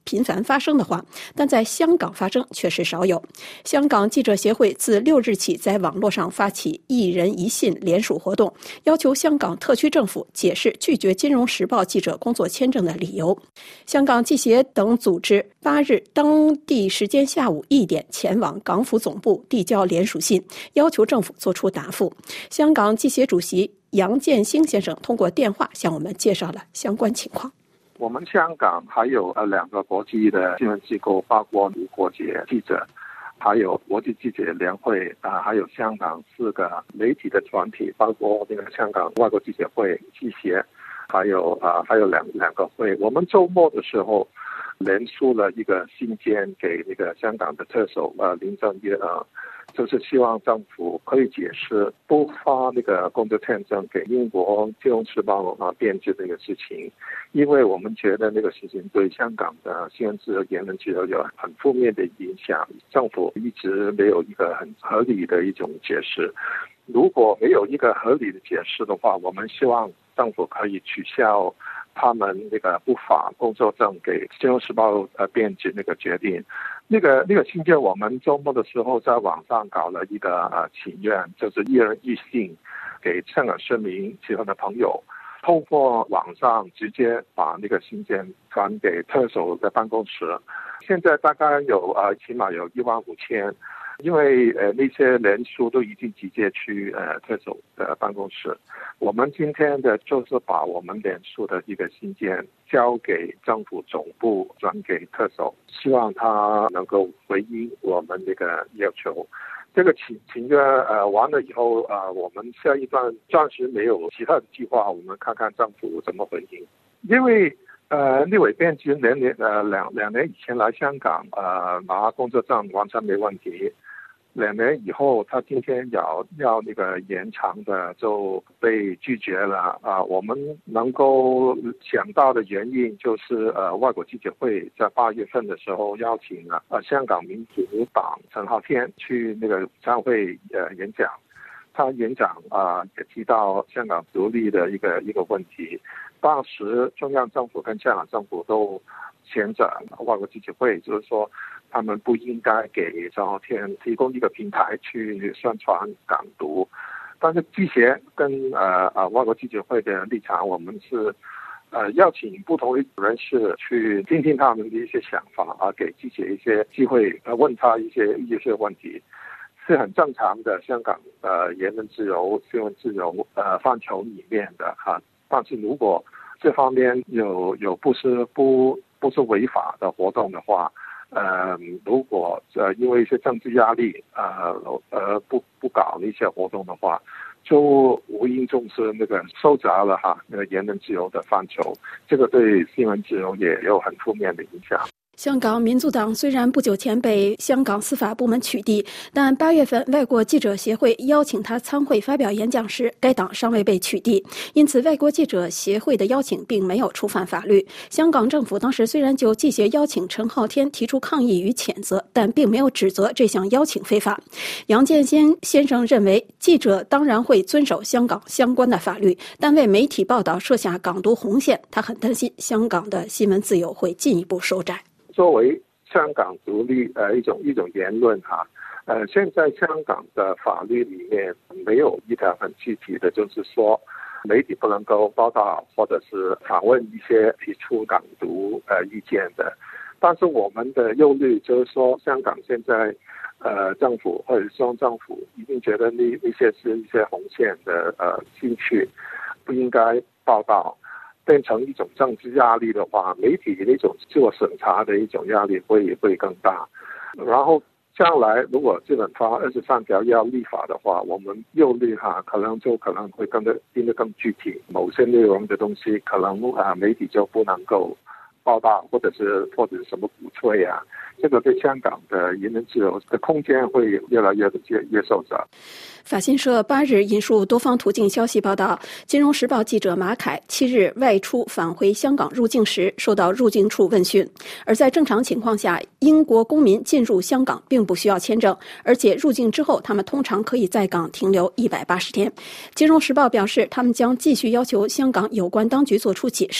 频繁发生的话，但在香港发生却是少有。香港记者协会自六日起在网络上发起一人一信联署活动，要求香港特区政府解释拒绝《金融时报》记者工作签证的理由。香港记协等组织八日当地时间下午一点前往港府总部递交联署信，要求政府作出答复。香港记协主席杨建兴先生通过电话向我们介绍了相关情况。 我们香港还有呃两个国际的新闻机构，包括无国界记者，还有国际记者联会啊、呃，还有香港四个媒体的团体，包括那个香港外国记者会、记协，还有啊、呃、还有两两个会。我们周末的时候联署了一个信件给那个香港的特首呃林郑月娥，就是希望政府可以解释不发那个工作签证给英国《金融时报》啊编制这个事情，因为我们觉得那个事情对香港的新闻自由、言论自由有很负面的影响，政府一直没有一个很合理的一种解释。如果没有一个合理的解释的话，我们希望政府可以取消他们那个不发工作证给《金融时报》呃编辑那个决定。那个那个信件，我们周末的时候在网上搞了一个呃请愿，就是一人一信给香港市民喜欢的朋友，透过网上直接把那个信件传给特首的办公室。现在大概有呃起码有一万五千。因为呃那些联署都已经直接去呃特首的办公室，我们今天的就是把我们联署的一个信件交给政府总部，转给特首，希望他能够回应我们这个要求。这个请请愿呃完了以后呃我们下一段暂时没有其他的计划，我们看看政府怎么回应。因为呃，立委编辑两年呃两两年以前来香港，呃拿工作证完全没问题。两年以后，他今天要要那个延长的就被拒绝了啊！我们能够想到的原因就是呃，外国记者会在八月份的时候邀请了呃香港民主党陈浩天去那个参会呃演讲，他演讲啊、呃、也提到香港独立的一个一个问题。当时中央政府跟香港政府都谴责外国记者会，就是说他们不应该给陈浩天提供一个平台去宣传港独。但是记协跟呃呃外国记者会的立场，我们是呃邀请不同人士去听听他们的一些想法啊，给记者一些机会，呃问他一些一些问题，是很正常的香港呃言论自由、新闻自由呃范畴里面的哈、啊。但是如果这方面有有不是不不是违法的活动的话，呃，如果呃因为一些政治压力呃呃不不搞那些活动的话，就无形中是那个收窄了哈那个言论自由的范畴，这个对新闻自由也有很负面的影响。 香港民族党虽然不久前被香港司法部门取缔，但八月份外国记者协会邀请他参会发表演讲时，该党尚未被取缔，因此外国记者协会的邀请并没有触犯法律。香港政府当时虽然就记协邀请陈浩天提出抗议与谴责，但并没有指责这项邀请非法。杨建新先生认为，记者当然会遵守香港相关的法律，但为媒体报道设下港独红线，他很担心香港的新闻自由会进一步收窄。 作为香港独立呃一种一种言论哈，呃，现在香港的法律里面没有一条很具体的，就是说媒体不能够报道或者是访问一些提出港独呃意见的。但是我们的忧虑就是说，香港现在呃政府或者中央政府一定觉得那那些是一些红线的呃兴趣，不应该报道。变成一种政治压力的话，媒体的一种自我审查的一种压力会会更大。然后将来如果基本法二十三条要立法的话，我们忧虑哈，可能就可能会更的变得更具体，某些内容的东西可能啊媒体就不能够报道，或者是或者是什么鼓吹啊，这个对香港的言论自由的空间会越来越越越受窄。 法新社八日引述多方途径消息报道，金融时报记者马凯七日外出返回香港入境时受到入境处问讯，而在正常情况下，英国公民进入香港并不需要签证，而且入境之后他们通常可以在港停留一百八十天。金融时报表示，他们将继续要求香港有关当局作出解释。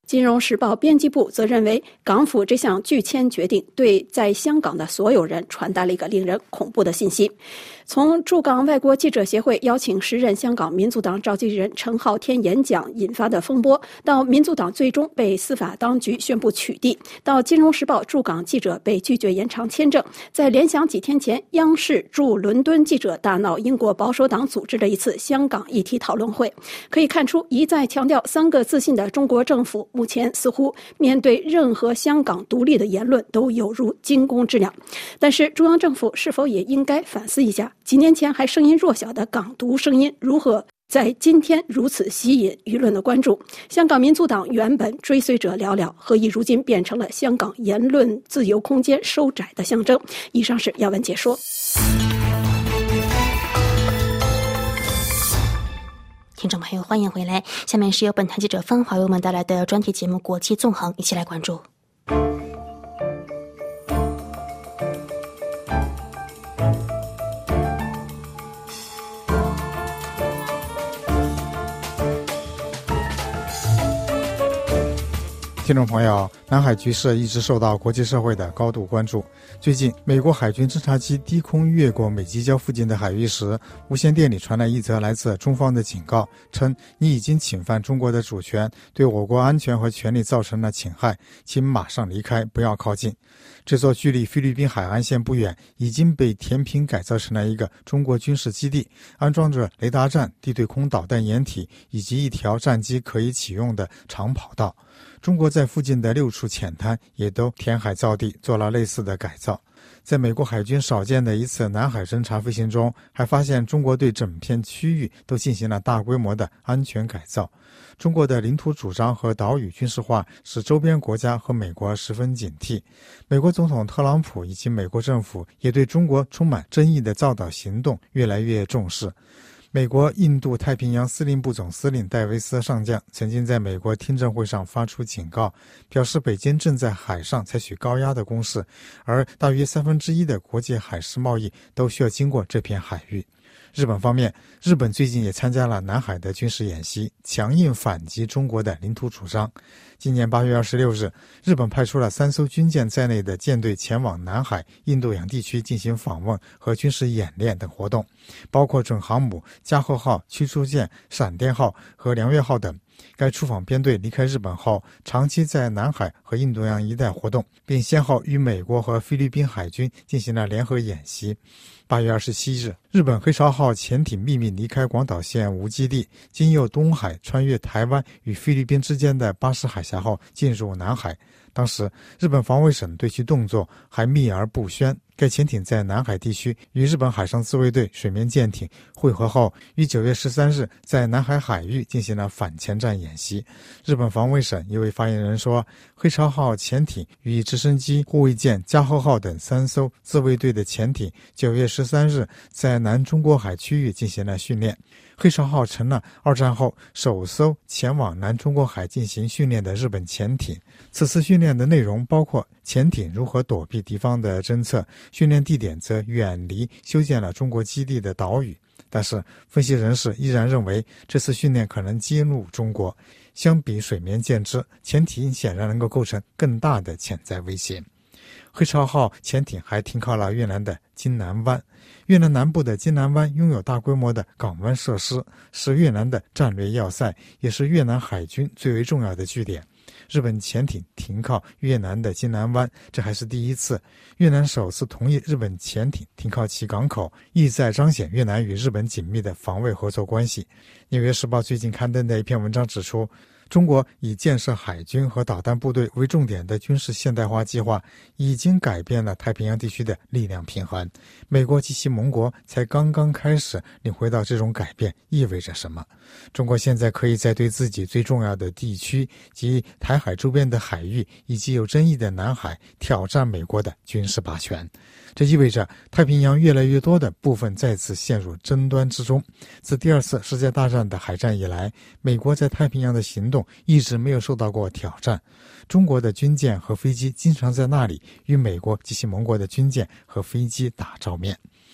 金融时报编辑部则认为，港府这项拒签决定对在香港的所有人传达了一个令人恐怖的信息。从驻港外国记者协会邀请时任香港民族党召集人陈浩天演讲引发的风波，到民族党最终被司法当局宣布取缔，到金融时报驻港记者被拒绝延长签证，再联想几天前央视驻伦敦记者大闹英国保守党组织的一次香港议题讨论会，可以看出一再强调三个自信的中国政府目前似乎面对任何香港独立的言论都有如惊弓之鸟。但是中央政府是否也应该反思一下，几年前还声音弱小的港独声音如何在今天如此吸引舆论的关注？香港民族党原本追随者寥寥，何以如今变成了香港言论自由空间收窄的象征？以上是要闻解说。 听众朋友，欢迎回来。下面是由本台记者方华为我们带来的专题节目《国际纵横》，一起来关注。 听众朋友，南海局势一直受到国际社会的高度关注。最近，美国海军侦察机低空越过美济礁附近的海域时，无线电里传来一则来自中方的警告，称你已经侵犯中国的主权，对我国安全和权利造成了侵害，请马上离开，不要靠近。这座距离菲律宾海岸线不远，已经被填平改造成了一个中国军事基地，安装着雷达站、地对空导弹掩体以及一条战机可以启用的长跑道。中国在附近的六处浅滩也都填海造地，做了类似的改造。在美国海军少见的一次南海侦察飞行中，还发现中国对整片区域都进行了大规模的安全改造。中国的领土主张和岛屿军事化使周边国家和美国十分警惕。美国总统特朗普以及美国政府也对中国充满争议的造岛行动越来越重视。美国印度太平洋司令部总司令戴维斯上将曾经在美国听证会上发出警告，表示北京正在海上采取高压的攻势，而大约三分之一的国际海事贸易都需要经过这片海域。日本方面，日本最近也参加了南海的军事演习，强硬反击中国的领土主张。今年八月二十六日，日本派出了三艘军舰在内的舰队前往南海、印度洋地区进行访问和军事演练等活动，包括准航母加贺号驱逐舰、闪电号和梁月号等。该出访编队离开日本后，长期在南海和印度洋一带活动，并先后与美国和菲律宾海军进行了联合演习。八月二十七日，日本黑潮号潜艇秘密离开广岛县无基地，经由东海穿越台湾与菲律宾之间的巴士海峡后进入南海。当时，日本防卫省对其动作还秘而不宣。该潜艇在南海地区与日本海上自卫队水面舰艇会合后，于九月十三日在南海海域进行了反潜战演习。日本防卫省一位发言人说，黑潮号潜艇与直升机、护卫舰加贺号等三艘自卫队的潜艇九月十三日在南中国海区域进行了训练。黑潮号成了二战后首艘前往南中国海进行训练的日本潜艇。此次训练的内容包括潜艇如何躲避敌方的侦测，训练地点则远离修建了中国基地的岛屿。但是分析人士依然认为，这次训练可能激怒中国。相比水面舰只，潜艇显然能够构成更大的潜在威胁。黑潮号潜艇还停靠了越南的金南湾。越南南部的金南湾拥有大规模的港湾设施，是越南的战略要塞，也是越南海军最为重要的据点。日本潜艇停靠越南的金南湾，这还是第一次。越南首次同意日本潜艇停靠其港口，意在彰显越南与日本紧密的防卫合作关系。纽约时报最近刊登的一篇文章指出，中国以建设海军和导弹部队为重点的军事现代化计划已经改变了太平洋地区的力量平衡。美国及其盟国才刚刚开始领会到这种改变意味着什么。中国现在可以在对自己最重要的地区及台海周边的海域以及有争议的南海挑战美国的军事霸权。这意味着太平洋越来越多的部分再次陷入争端之中。自第二次世界大战的海战以来，美国在太平洋的行动一直没有受到过挑战。中国的军舰和飞机经常在那里与美国及其盟国的军舰和飞机打照面。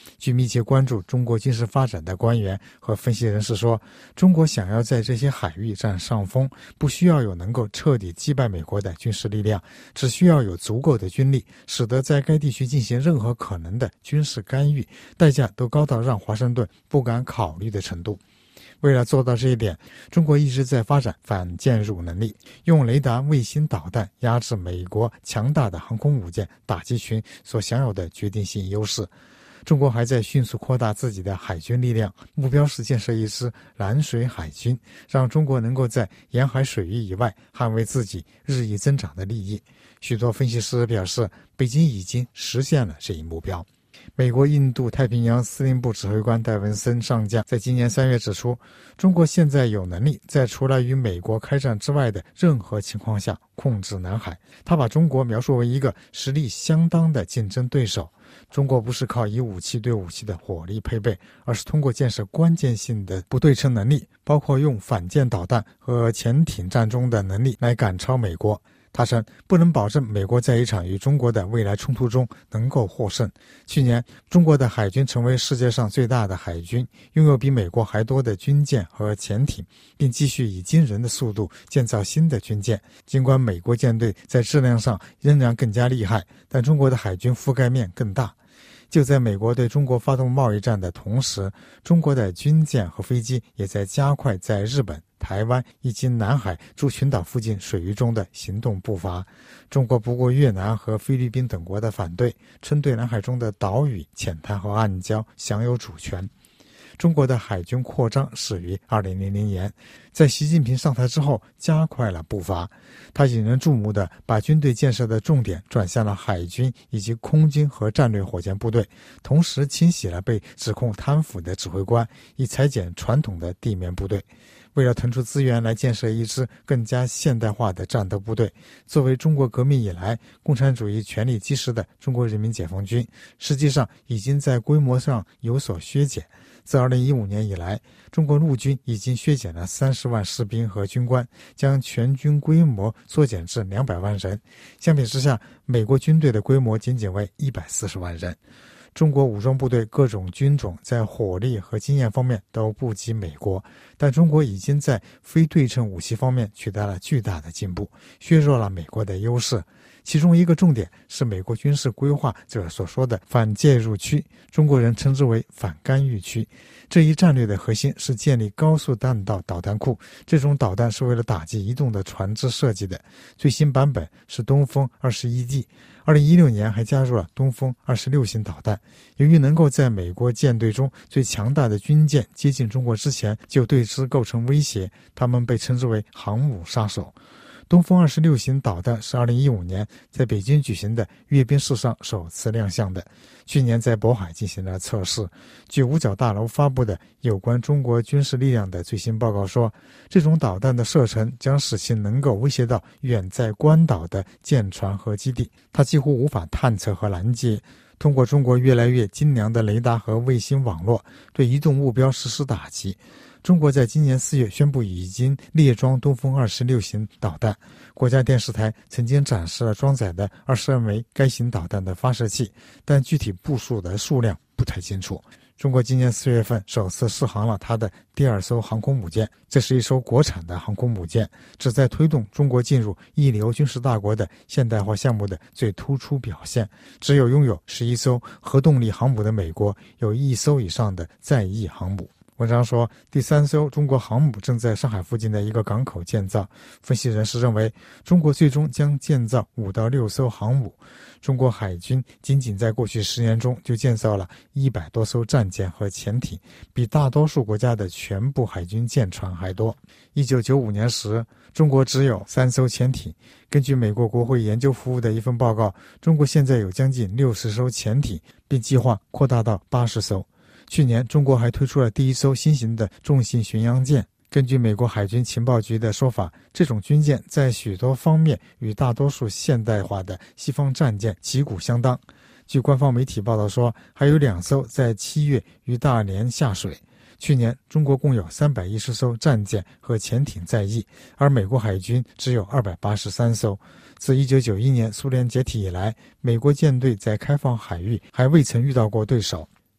据密切关注中国军事发展的官员和分析人士说，中国想要在这些海域占上风，不需要有能够彻底击败美国的军事力量，只需要有足够的军力，使得在该地区进行任何可能的军事干预，代价都高到让华盛顿不敢考虑的程度。为了做到这一点，中国一直在发展反舰入能力，用雷达、卫星导弹压制美国强大的航空母舰打击群所享有的决定性优势。中国还在迅速扩大自己的海军力量，目标是建设一支蓝水海军，让中国能够在沿海水域以外捍卫自己日益增长的利益。许多分析师表示，北京已经实现了这一目标。美国印度太平洋司令部指挥官戴文森上将在今年三月指出，中国现在有能力在除了与美国开战之外的任何情况下控制南海。他把中国描述为一个实力相当的竞争对手。中国不是靠以武器对武器的火力配备，而是通过建设关键性的不对称能力，包括用反舰导弹和潜艇战中的能力来赶超美国。他称不能保证美国在一场与中国的未来冲突中能够获胜。去年，中国的海军成为世界上最大的海军，拥有比美国还多的军舰和潜艇，并继续以惊人的速度建造新的军舰。尽管美国舰队在质量上仍然更加厉害，但中国的海军覆盖面更大。就在美国对中国发动贸易战的同时，中国的军舰和飞机也在加快在日本、台湾以及南海诸群岛附近水域中的行动步伐。中国不顾越南和菲律宾等国的反对，称对南海中的岛屿、浅滩和暗礁享有主权。中国的海军扩张始于二零零零年，在习近平上台之后加快了步伐。他引人注目的把军队建设的重点转向了海军以及空军和战略火箭部队，同时清洗了被指控贪腐的指挥官，以裁减传统的地面部队。为了腾出资源来建设一支更加现代化的战斗部队，作为中国革命以来共产主义权力基石的中国人民解放军，实际上已经在规模上有所削减。自二零一五年以来，中国陆军已经削减了三十万士兵和军官，将全军规模缩减至两百万人。相比之下，美国军队的规模仅仅为一百四十万人。中国武装部队各种军种在火力和经验方面都不及美国，但中国已经在非对称武器方面取得了巨大的进步，削弱了美国的优势。其中一个重点是美国军事规划者所说的反介入区，中国人称之为反干预区。这一战略的核心是建立高速弹道导弹库，这种导弹是为了打击移动的船只设计的。最新版本是东风 二十一 D， 二零一六年还加入了东风二十六型导弹。由于能够在美国舰队中最强大的军舰接近中国之前就对之构成威胁，他们被称之为航母杀手。东风二十六型导弹是二零一五年在北京举行的阅兵式上首次亮相的，去年在渤海进行了测试。据五角大楼发布的有关中国军事力量的最新报告说，这种导弹的射程将使其能够威胁到远在关岛的舰船和基地，它几乎无法探测和拦截。通过中国越来越精良的雷达和卫星网络，对移动目标实施打击。中国在今年四月宣布已经列装东风二十六型导弹，国家电视台曾经展示了装载的二十二枚该型导弹的发射器，但具体部署的数量不太清楚。中国今年四月份首次试航了它的第二艘航空母舰，这是一艘国产的航空母舰，旨在推动中国进入一流军事大国的现代化项目的最突出表现。只有拥有十一艘核动力航母的美国，有一艘以上的在役航母。文章说，第三艘中国航母正在上海附近的一个港口建造。分析人士认为，中国最终将建造五到六艘航母。中国海军仅仅在过去十年中就建造了一百多艘战舰和潜艇，比大多数国家的全部海军舰船还多。一九九五年时，中国只有三艘潜艇。根据美国国会研究服务的一份报告，中国现在有将近六十艘潜艇，并计划扩大到八十艘。去年，中国还推出了第一艘新型的重型巡洋舰。根据美国海军情报局的说法，这种军舰在许多方面与大多数现代化的西方战舰旗鼓相当。据官方媒体报道说，还有两艘在七月于大连下水。去年，中国共有三百一十艘战舰和潜艇在役，而美国海军只有二百八十三艘。自一九九一年苏联解体以来，美国舰队在开放海域还未曾遇到过对手。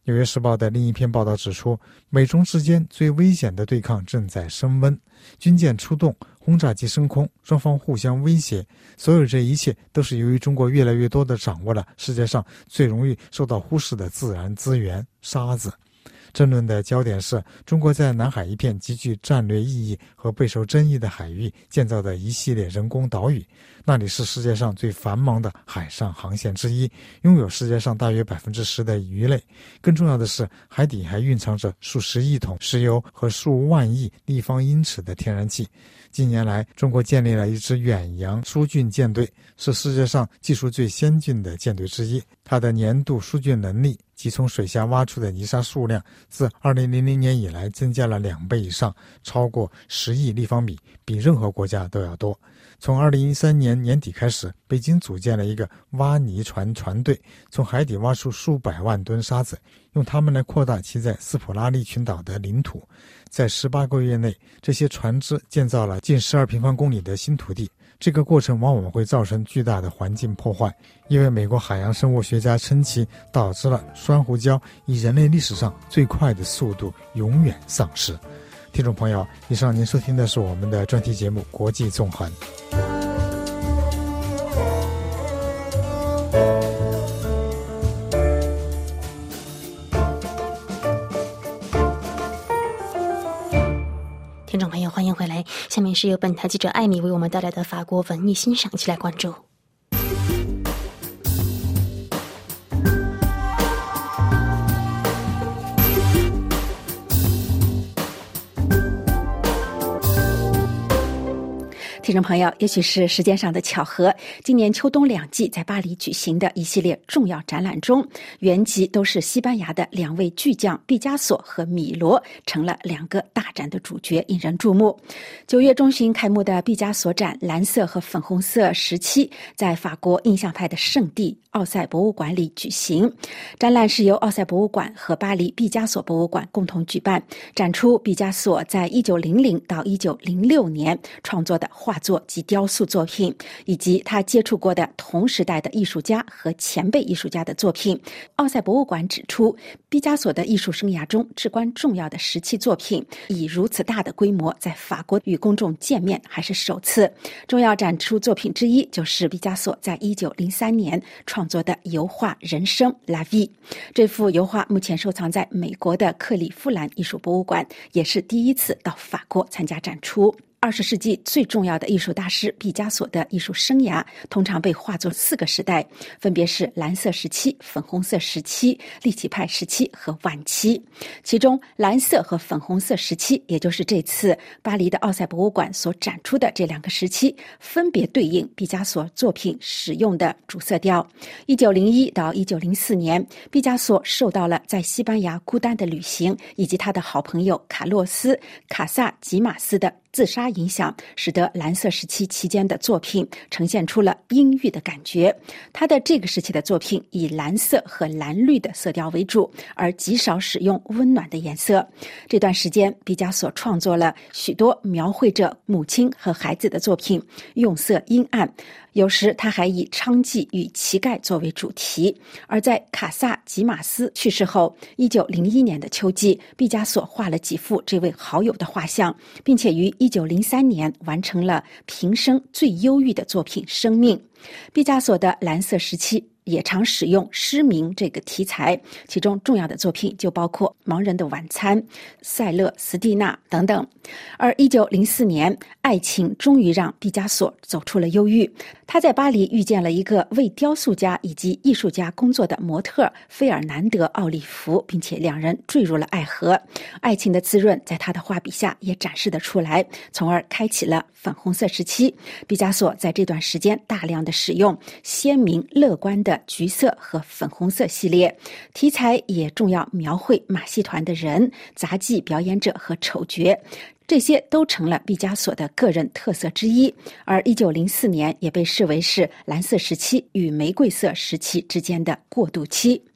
纽约时报的另一篇报道指出，美中之间最危险的对抗正在升温，军舰出动，轰炸机升空，双方互相威胁，所有这一切都是由于中国越来越多地掌握了世界上最容易受到忽视的自然资源——沙子。争论的焦点是中国在南海一片极具战略意义和备受争议的海域建造的一系列人工岛屿，那里是世界上最繁忙的海上航线之一，拥有世界上大约 百分之十 的鱼类。更重要的是，海底还蕴藏着数十亿桶石油和数万亿立方英尺的天然气。近年来，中国建立了一支远洋疏浚舰队，是世界上技术最先进的舰队之一。它的年度疏浚能力及从水下挖出的泥沙数量自二零零零年以来增加了两倍以上，超过十亿立方米，比任何国家都要多。从二零一三年年底开始，北京组建了一个挖泥船船队，从海底挖出数百万吨沙子，用它们来扩大其在斯普拉利群岛的领土。在十八个月内，这些船只建造了近十二平方公里的新土地。这个过程往往会造成巨大的环境破坏，因为美国海洋生物学家称其导致了珊瑚礁以人类历史上最快的速度永远丧失。听众朋友，以上您收听的是我们的专题节目《国际纵横》。 听众朋友，欢迎回来。下面是由本台记者艾米为我们带来的法国文艺欣赏，一起来关注。 听众朋友，也许是时间上的巧合，今年秋冬两季在巴黎举行的一系列重要展览中，原籍都是西班牙的两位巨匠毕加索和米罗成了两个大展的主角，引人注目。九月中旬开幕的毕加索展蓝色和粉红色时期在法国印象派的圣地奥赛博物馆里举行。展览是由奥赛博物馆和巴黎毕加索博物馆共同举办，展出毕加索在一九零零到一九零六年创作的画作及雕塑作品，以及他接触过的同时代的艺术家和前辈艺术家的作品。奥赛博物馆指出，毕加索的艺术生涯中至关重要的时期作品以如此大的规模在法国与公众见面还是首次。重要展出作品之一就是毕加索在一九零三年创作的油画《人生》La Vie。这幅油画目前收藏在美国的克利夫兰艺术博物馆，也是第一次到法国参加展出。二十世纪最重要的艺术大师毕加索的艺术生涯通常被划作四个时代，分别是蓝色时期、粉红色时期、立体派时期和晚期。其中蓝色和粉红色时期，也就是这次巴黎的奥赛博物馆所展出的这两个时期，分别对应毕加索作品使用的主色调。一九零一到一九零四年，毕加索受到了在西班牙孤单的旅行以及他的好朋友卡洛斯·卡萨吉马斯的自杀影响，使得蓝色时期期间的作品呈现出了阴郁的感觉。他的这个时期的作品以蓝色和蓝绿的色调为主，而极少使用温暖的颜色。这段时间，毕加索创作了许多描绘着母亲和孩子的作品，用色阴暗。有时他还以娼妓与乞丐作为主题。而在卡萨吉马斯去世后，一九零一年的秋季，毕加索画了几幅这位好友的画像，并且于一九零三年完成了平生最忧郁的作品《生命》。毕加索的蓝色时期也常使用失明这个题材，其中重要的作品就包括《盲人的晚餐》、塞勒斯蒂娜等等。而一九零四年，爱情终于让毕加索走出了忧郁。他在巴黎遇见了一个为雕塑家以及艺术家工作的模特菲尔南德·奥利弗，并且两人坠入了爱河。爱情的滋润在他的画笔下也展示得出来，从而开启了粉红色时期。毕加索在这段时间大量的使用鲜明乐观的橘色和粉红色系列，题材也重要描绘马戏团的人、杂技表演者和丑角，这些都成了毕加索的个人特色之一。而一九零四年也被视为是蓝色时期与玫瑰色时期之间的过渡期。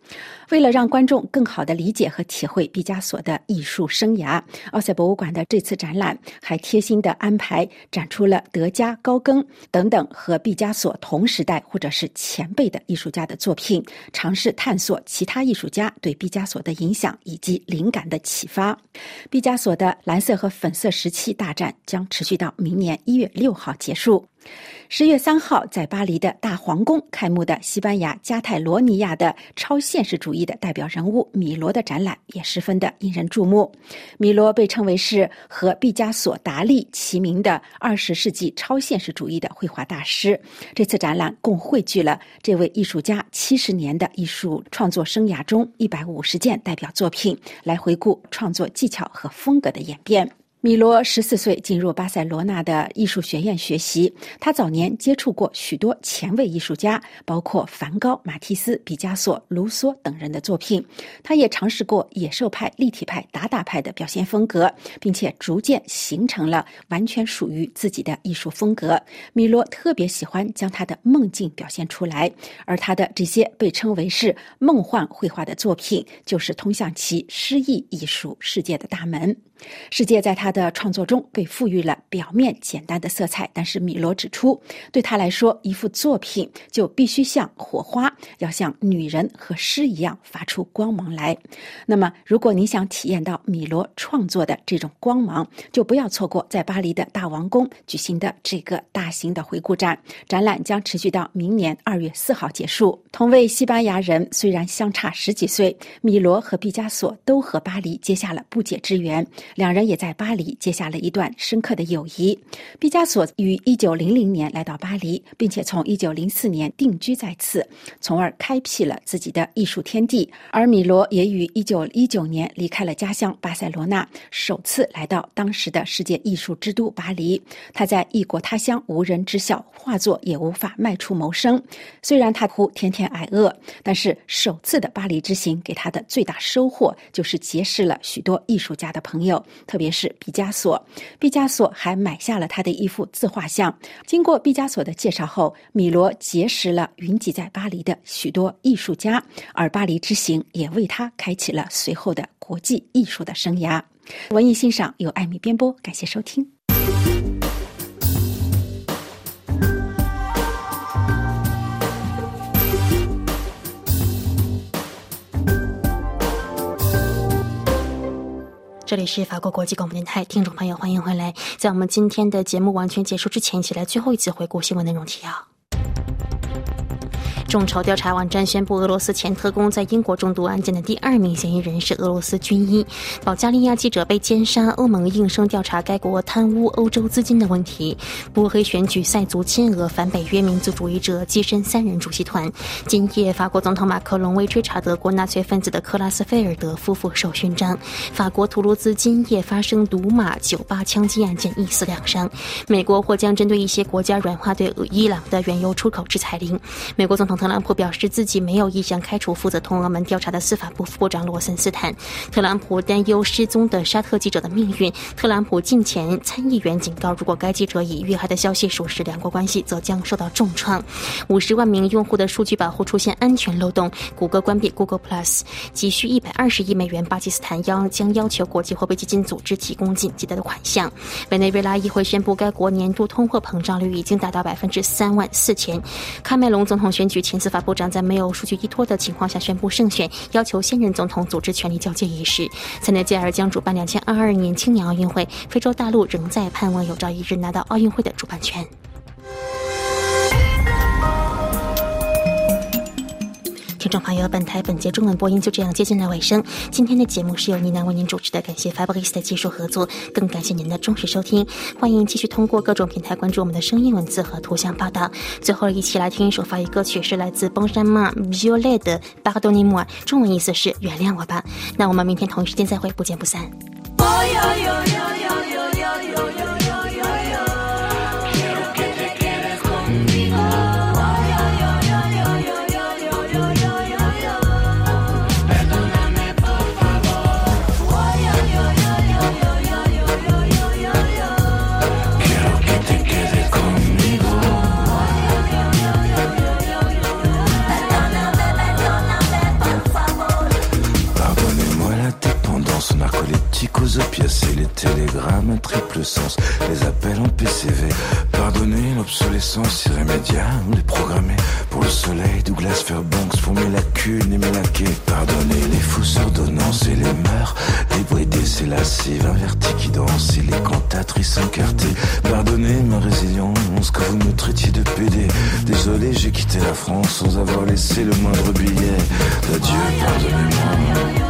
为了让观众更好地理解和体会毕加索的艺术生涯，奥赛博物馆的这次展览还贴心地安排展出了德加、高更等等和毕加索同时代或者是前辈的艺术家的作品，尝试探索其他艺术家对毕加索的影响以及灵感的启发。毕加索的蓝色和粉色时期大展将持续到明年一月六号结束。十月三号在巴黎的大皇宫开幕的西班牙加泰罗尼亚的超现实主义的代表人物米罗的展览也十分的引人注目。米罗被称为是和毕加索、达利齐名的二十世纪超现实主义的绘画大师。这次展览共汇聚了这位艺术家七十年的艺术创作生涯中一百五十件代表作品，来回顾创作技巧和风格的演变。米罗十四岁进入巴塞罗那的艺术学院学习，他早年接触过许多前卫艺术家，包括梵高、马蒂斯、毕加索、卢梭等人的作品。他也尝试过野兽派、立体派、达达派的表现风格，并且逐渐形成了完全属于自己的艺术风格。米罗特别喜欢将他的梦境表现出来，而他的这些被称为是梦幻绘画的作品，就是通向其诗意艺术世界的大门。世界在他的创作中被赋予了表面简单的色彩，但是米罗指出，对他来说，一幅作品就必须像火花，要像女人和诗一样发出光芒来。那么如果你想体验到米罗创作的这种光芒，就不要错过在巴黎的大王宫举行的这个大型的回顾展。展览将持续到明年二月四号结束。同为西班牙人，虽然相差十几岁，米罗和毕加索都和巴黎结下了不解之缘，两人也在巴黎结下了一段深刻的友谊。毕加索于一九零零年来到巴黎，并且从一九零四年定居在此，从而开辟了自己的艺术天地。而米罗也于一九一九年离开了家乡巴塞罗那，首次来到当时的世界艺术之都巴黎。他在异国他乡无人知晓，画作也无法卖出谋生。虽然他哭天天挨饿，但是首次的巴黎之行给他的最大收获就是结识了许多艺术家的朋友，特别是毕加索。毕加索还买下了他的一幅自画像。经过毕加索的介绍后，米罗结识了云集在巴黎的许多艺术家，而巴黎之行也为他开启了随后的国际艺术的生涯。文艺欣赏由艾米编播，感谢收听。 这里是法国国际广播电台，听众朋友欢迎回来。在我们今天的节目完全结束之前，一起来最后一次回顾新闻内容提要。众筹调查网站宣布，俄罗斯前特工在英国中毒案件的第二名嫌疑人是俄罗斯军医。保加利亚记者被奸杀，欧盟应声调查该国贪污欧洲资金的问题。波黑选举塞族亲俄反北约民族主义者跻身三人主席团。今夜，法国总统马克龙为追查德国纳粹分子的克拉斯菲尔德夫妇授勋章。法国图卢兹今夜发生毒马酒吧枪击案件，一死两伤。美国或将针对一些国家软化对伊朗的原油出口制裁令。美国总统特朗普表示自己没有意向开除负责通俄门调查的司法部副部长罗森斯坦。特朗普担忧失踪的沙特记者的命运。特朗普近前参议员警告，如果该记者以遇害的消息属实，两国关系则将受到重创。五十万名用户的数据保护出现安全漏洞，谷歌关闭 Google Plus， 急需一百二十亿美元。巴基斯坦要将要求国际货币基金组织提供紧急的款项。委内瑞拉议会宣布，该国年度通货膨胀率已经达到百分之三万四千。喀麦隆总统选举前司法部长在没有数据依托的情况下宣布胜选，要求现任总统组织权力交接仪式。塞内加尔将主办两千二十二年青年奥运会，非洲大陆仍在盼望有朝一日拿到奥运会的主办权。听众朋友，本台本节中文播音就这样接近了尾声。今天的节目是由妮娜为您主持的，感谢 Fabrice 的技术合作，更感谢您的忠实收听。欢迎继续通过各种平台关注我们的声音文字和图像报道。最后一起来听一首法语歌曲，是来自 Benjamin Biolay 的 Pardonnez-moi， 中文意思是原谅我吧。那我们明天同一时间再会，不见不散。 entre les petits causopiacés, les télégrammes à triple sens, les appels en P C V. Pardonnez l'obsolescence irrémédiable, déprogrammée pour le soleil, Douglas Fairbanks pour mes lacunes et mes laquais. Pardonnez les fausses ordonnances et les mœurs débridées, c'est lascive, invertie qui danse et les cantatrices encartées. Pardonnez ma résilience, que vous me traitiez de pédé. Désolé, j'ai quitté la France sans avoir laissé le moindre billet d'adieu, pardonnez-moi.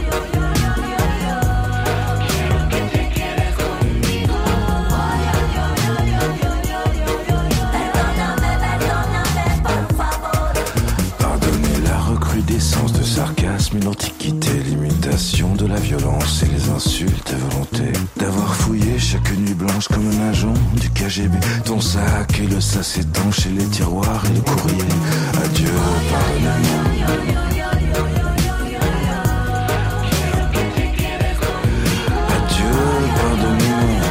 De sarcasme, une antiquité, l'imitation de la violence et les insultes à volonté. D'avoir fouillé chaque nuit blanche comme un agent du K G B. Ton sac et le sas étanche et les tiroirs et le courrier. Adieu, pardonnez-moi. Adieu, pardonnez-moi.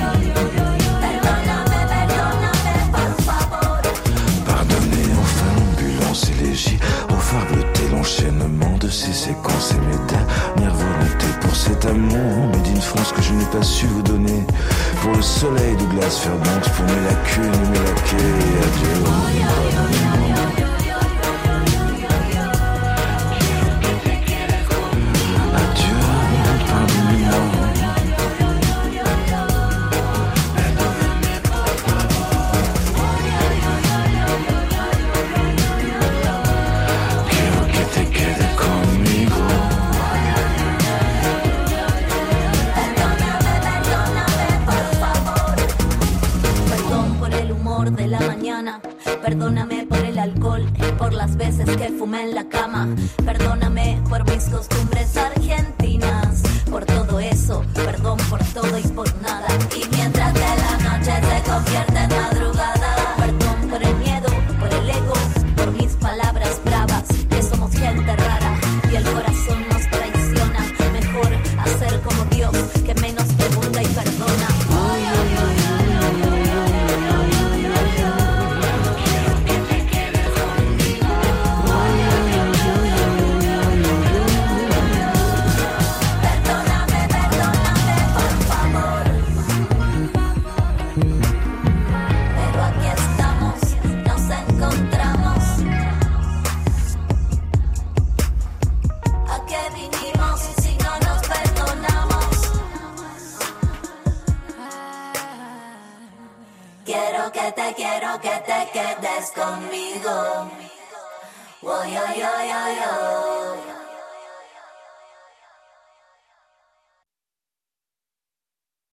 Pardonnez enfin l'ambulance élégie au phare bleuté, l'enchaînement de ces séquences et mes dernières volontés pour cet amour, mais d'une France que je n'ai pas su vous donner. Pour le soleil, Douglas Fairbanks, pour mes lacunes et mes laquais. Adieu, pardonnez-moi. Adieu, pardonnez-moi. Perdóname por el alcohol, por las veces que fumé en la cama. Perdóname por mis costumbres argentinas. Por todo eso, perdón por todo y por nada. Y mientras de la noche se convierte en madrugada, perdón por el miedo, por el ego, por mis palabras bravas. Que somos gente rara y el corazón nos traiciona. Mejor hacer como Dios, que menos pregunta y perdona. Ay, ay, ay. Quiero que te quiero que te quedes conmigo. Oh, yo, yo,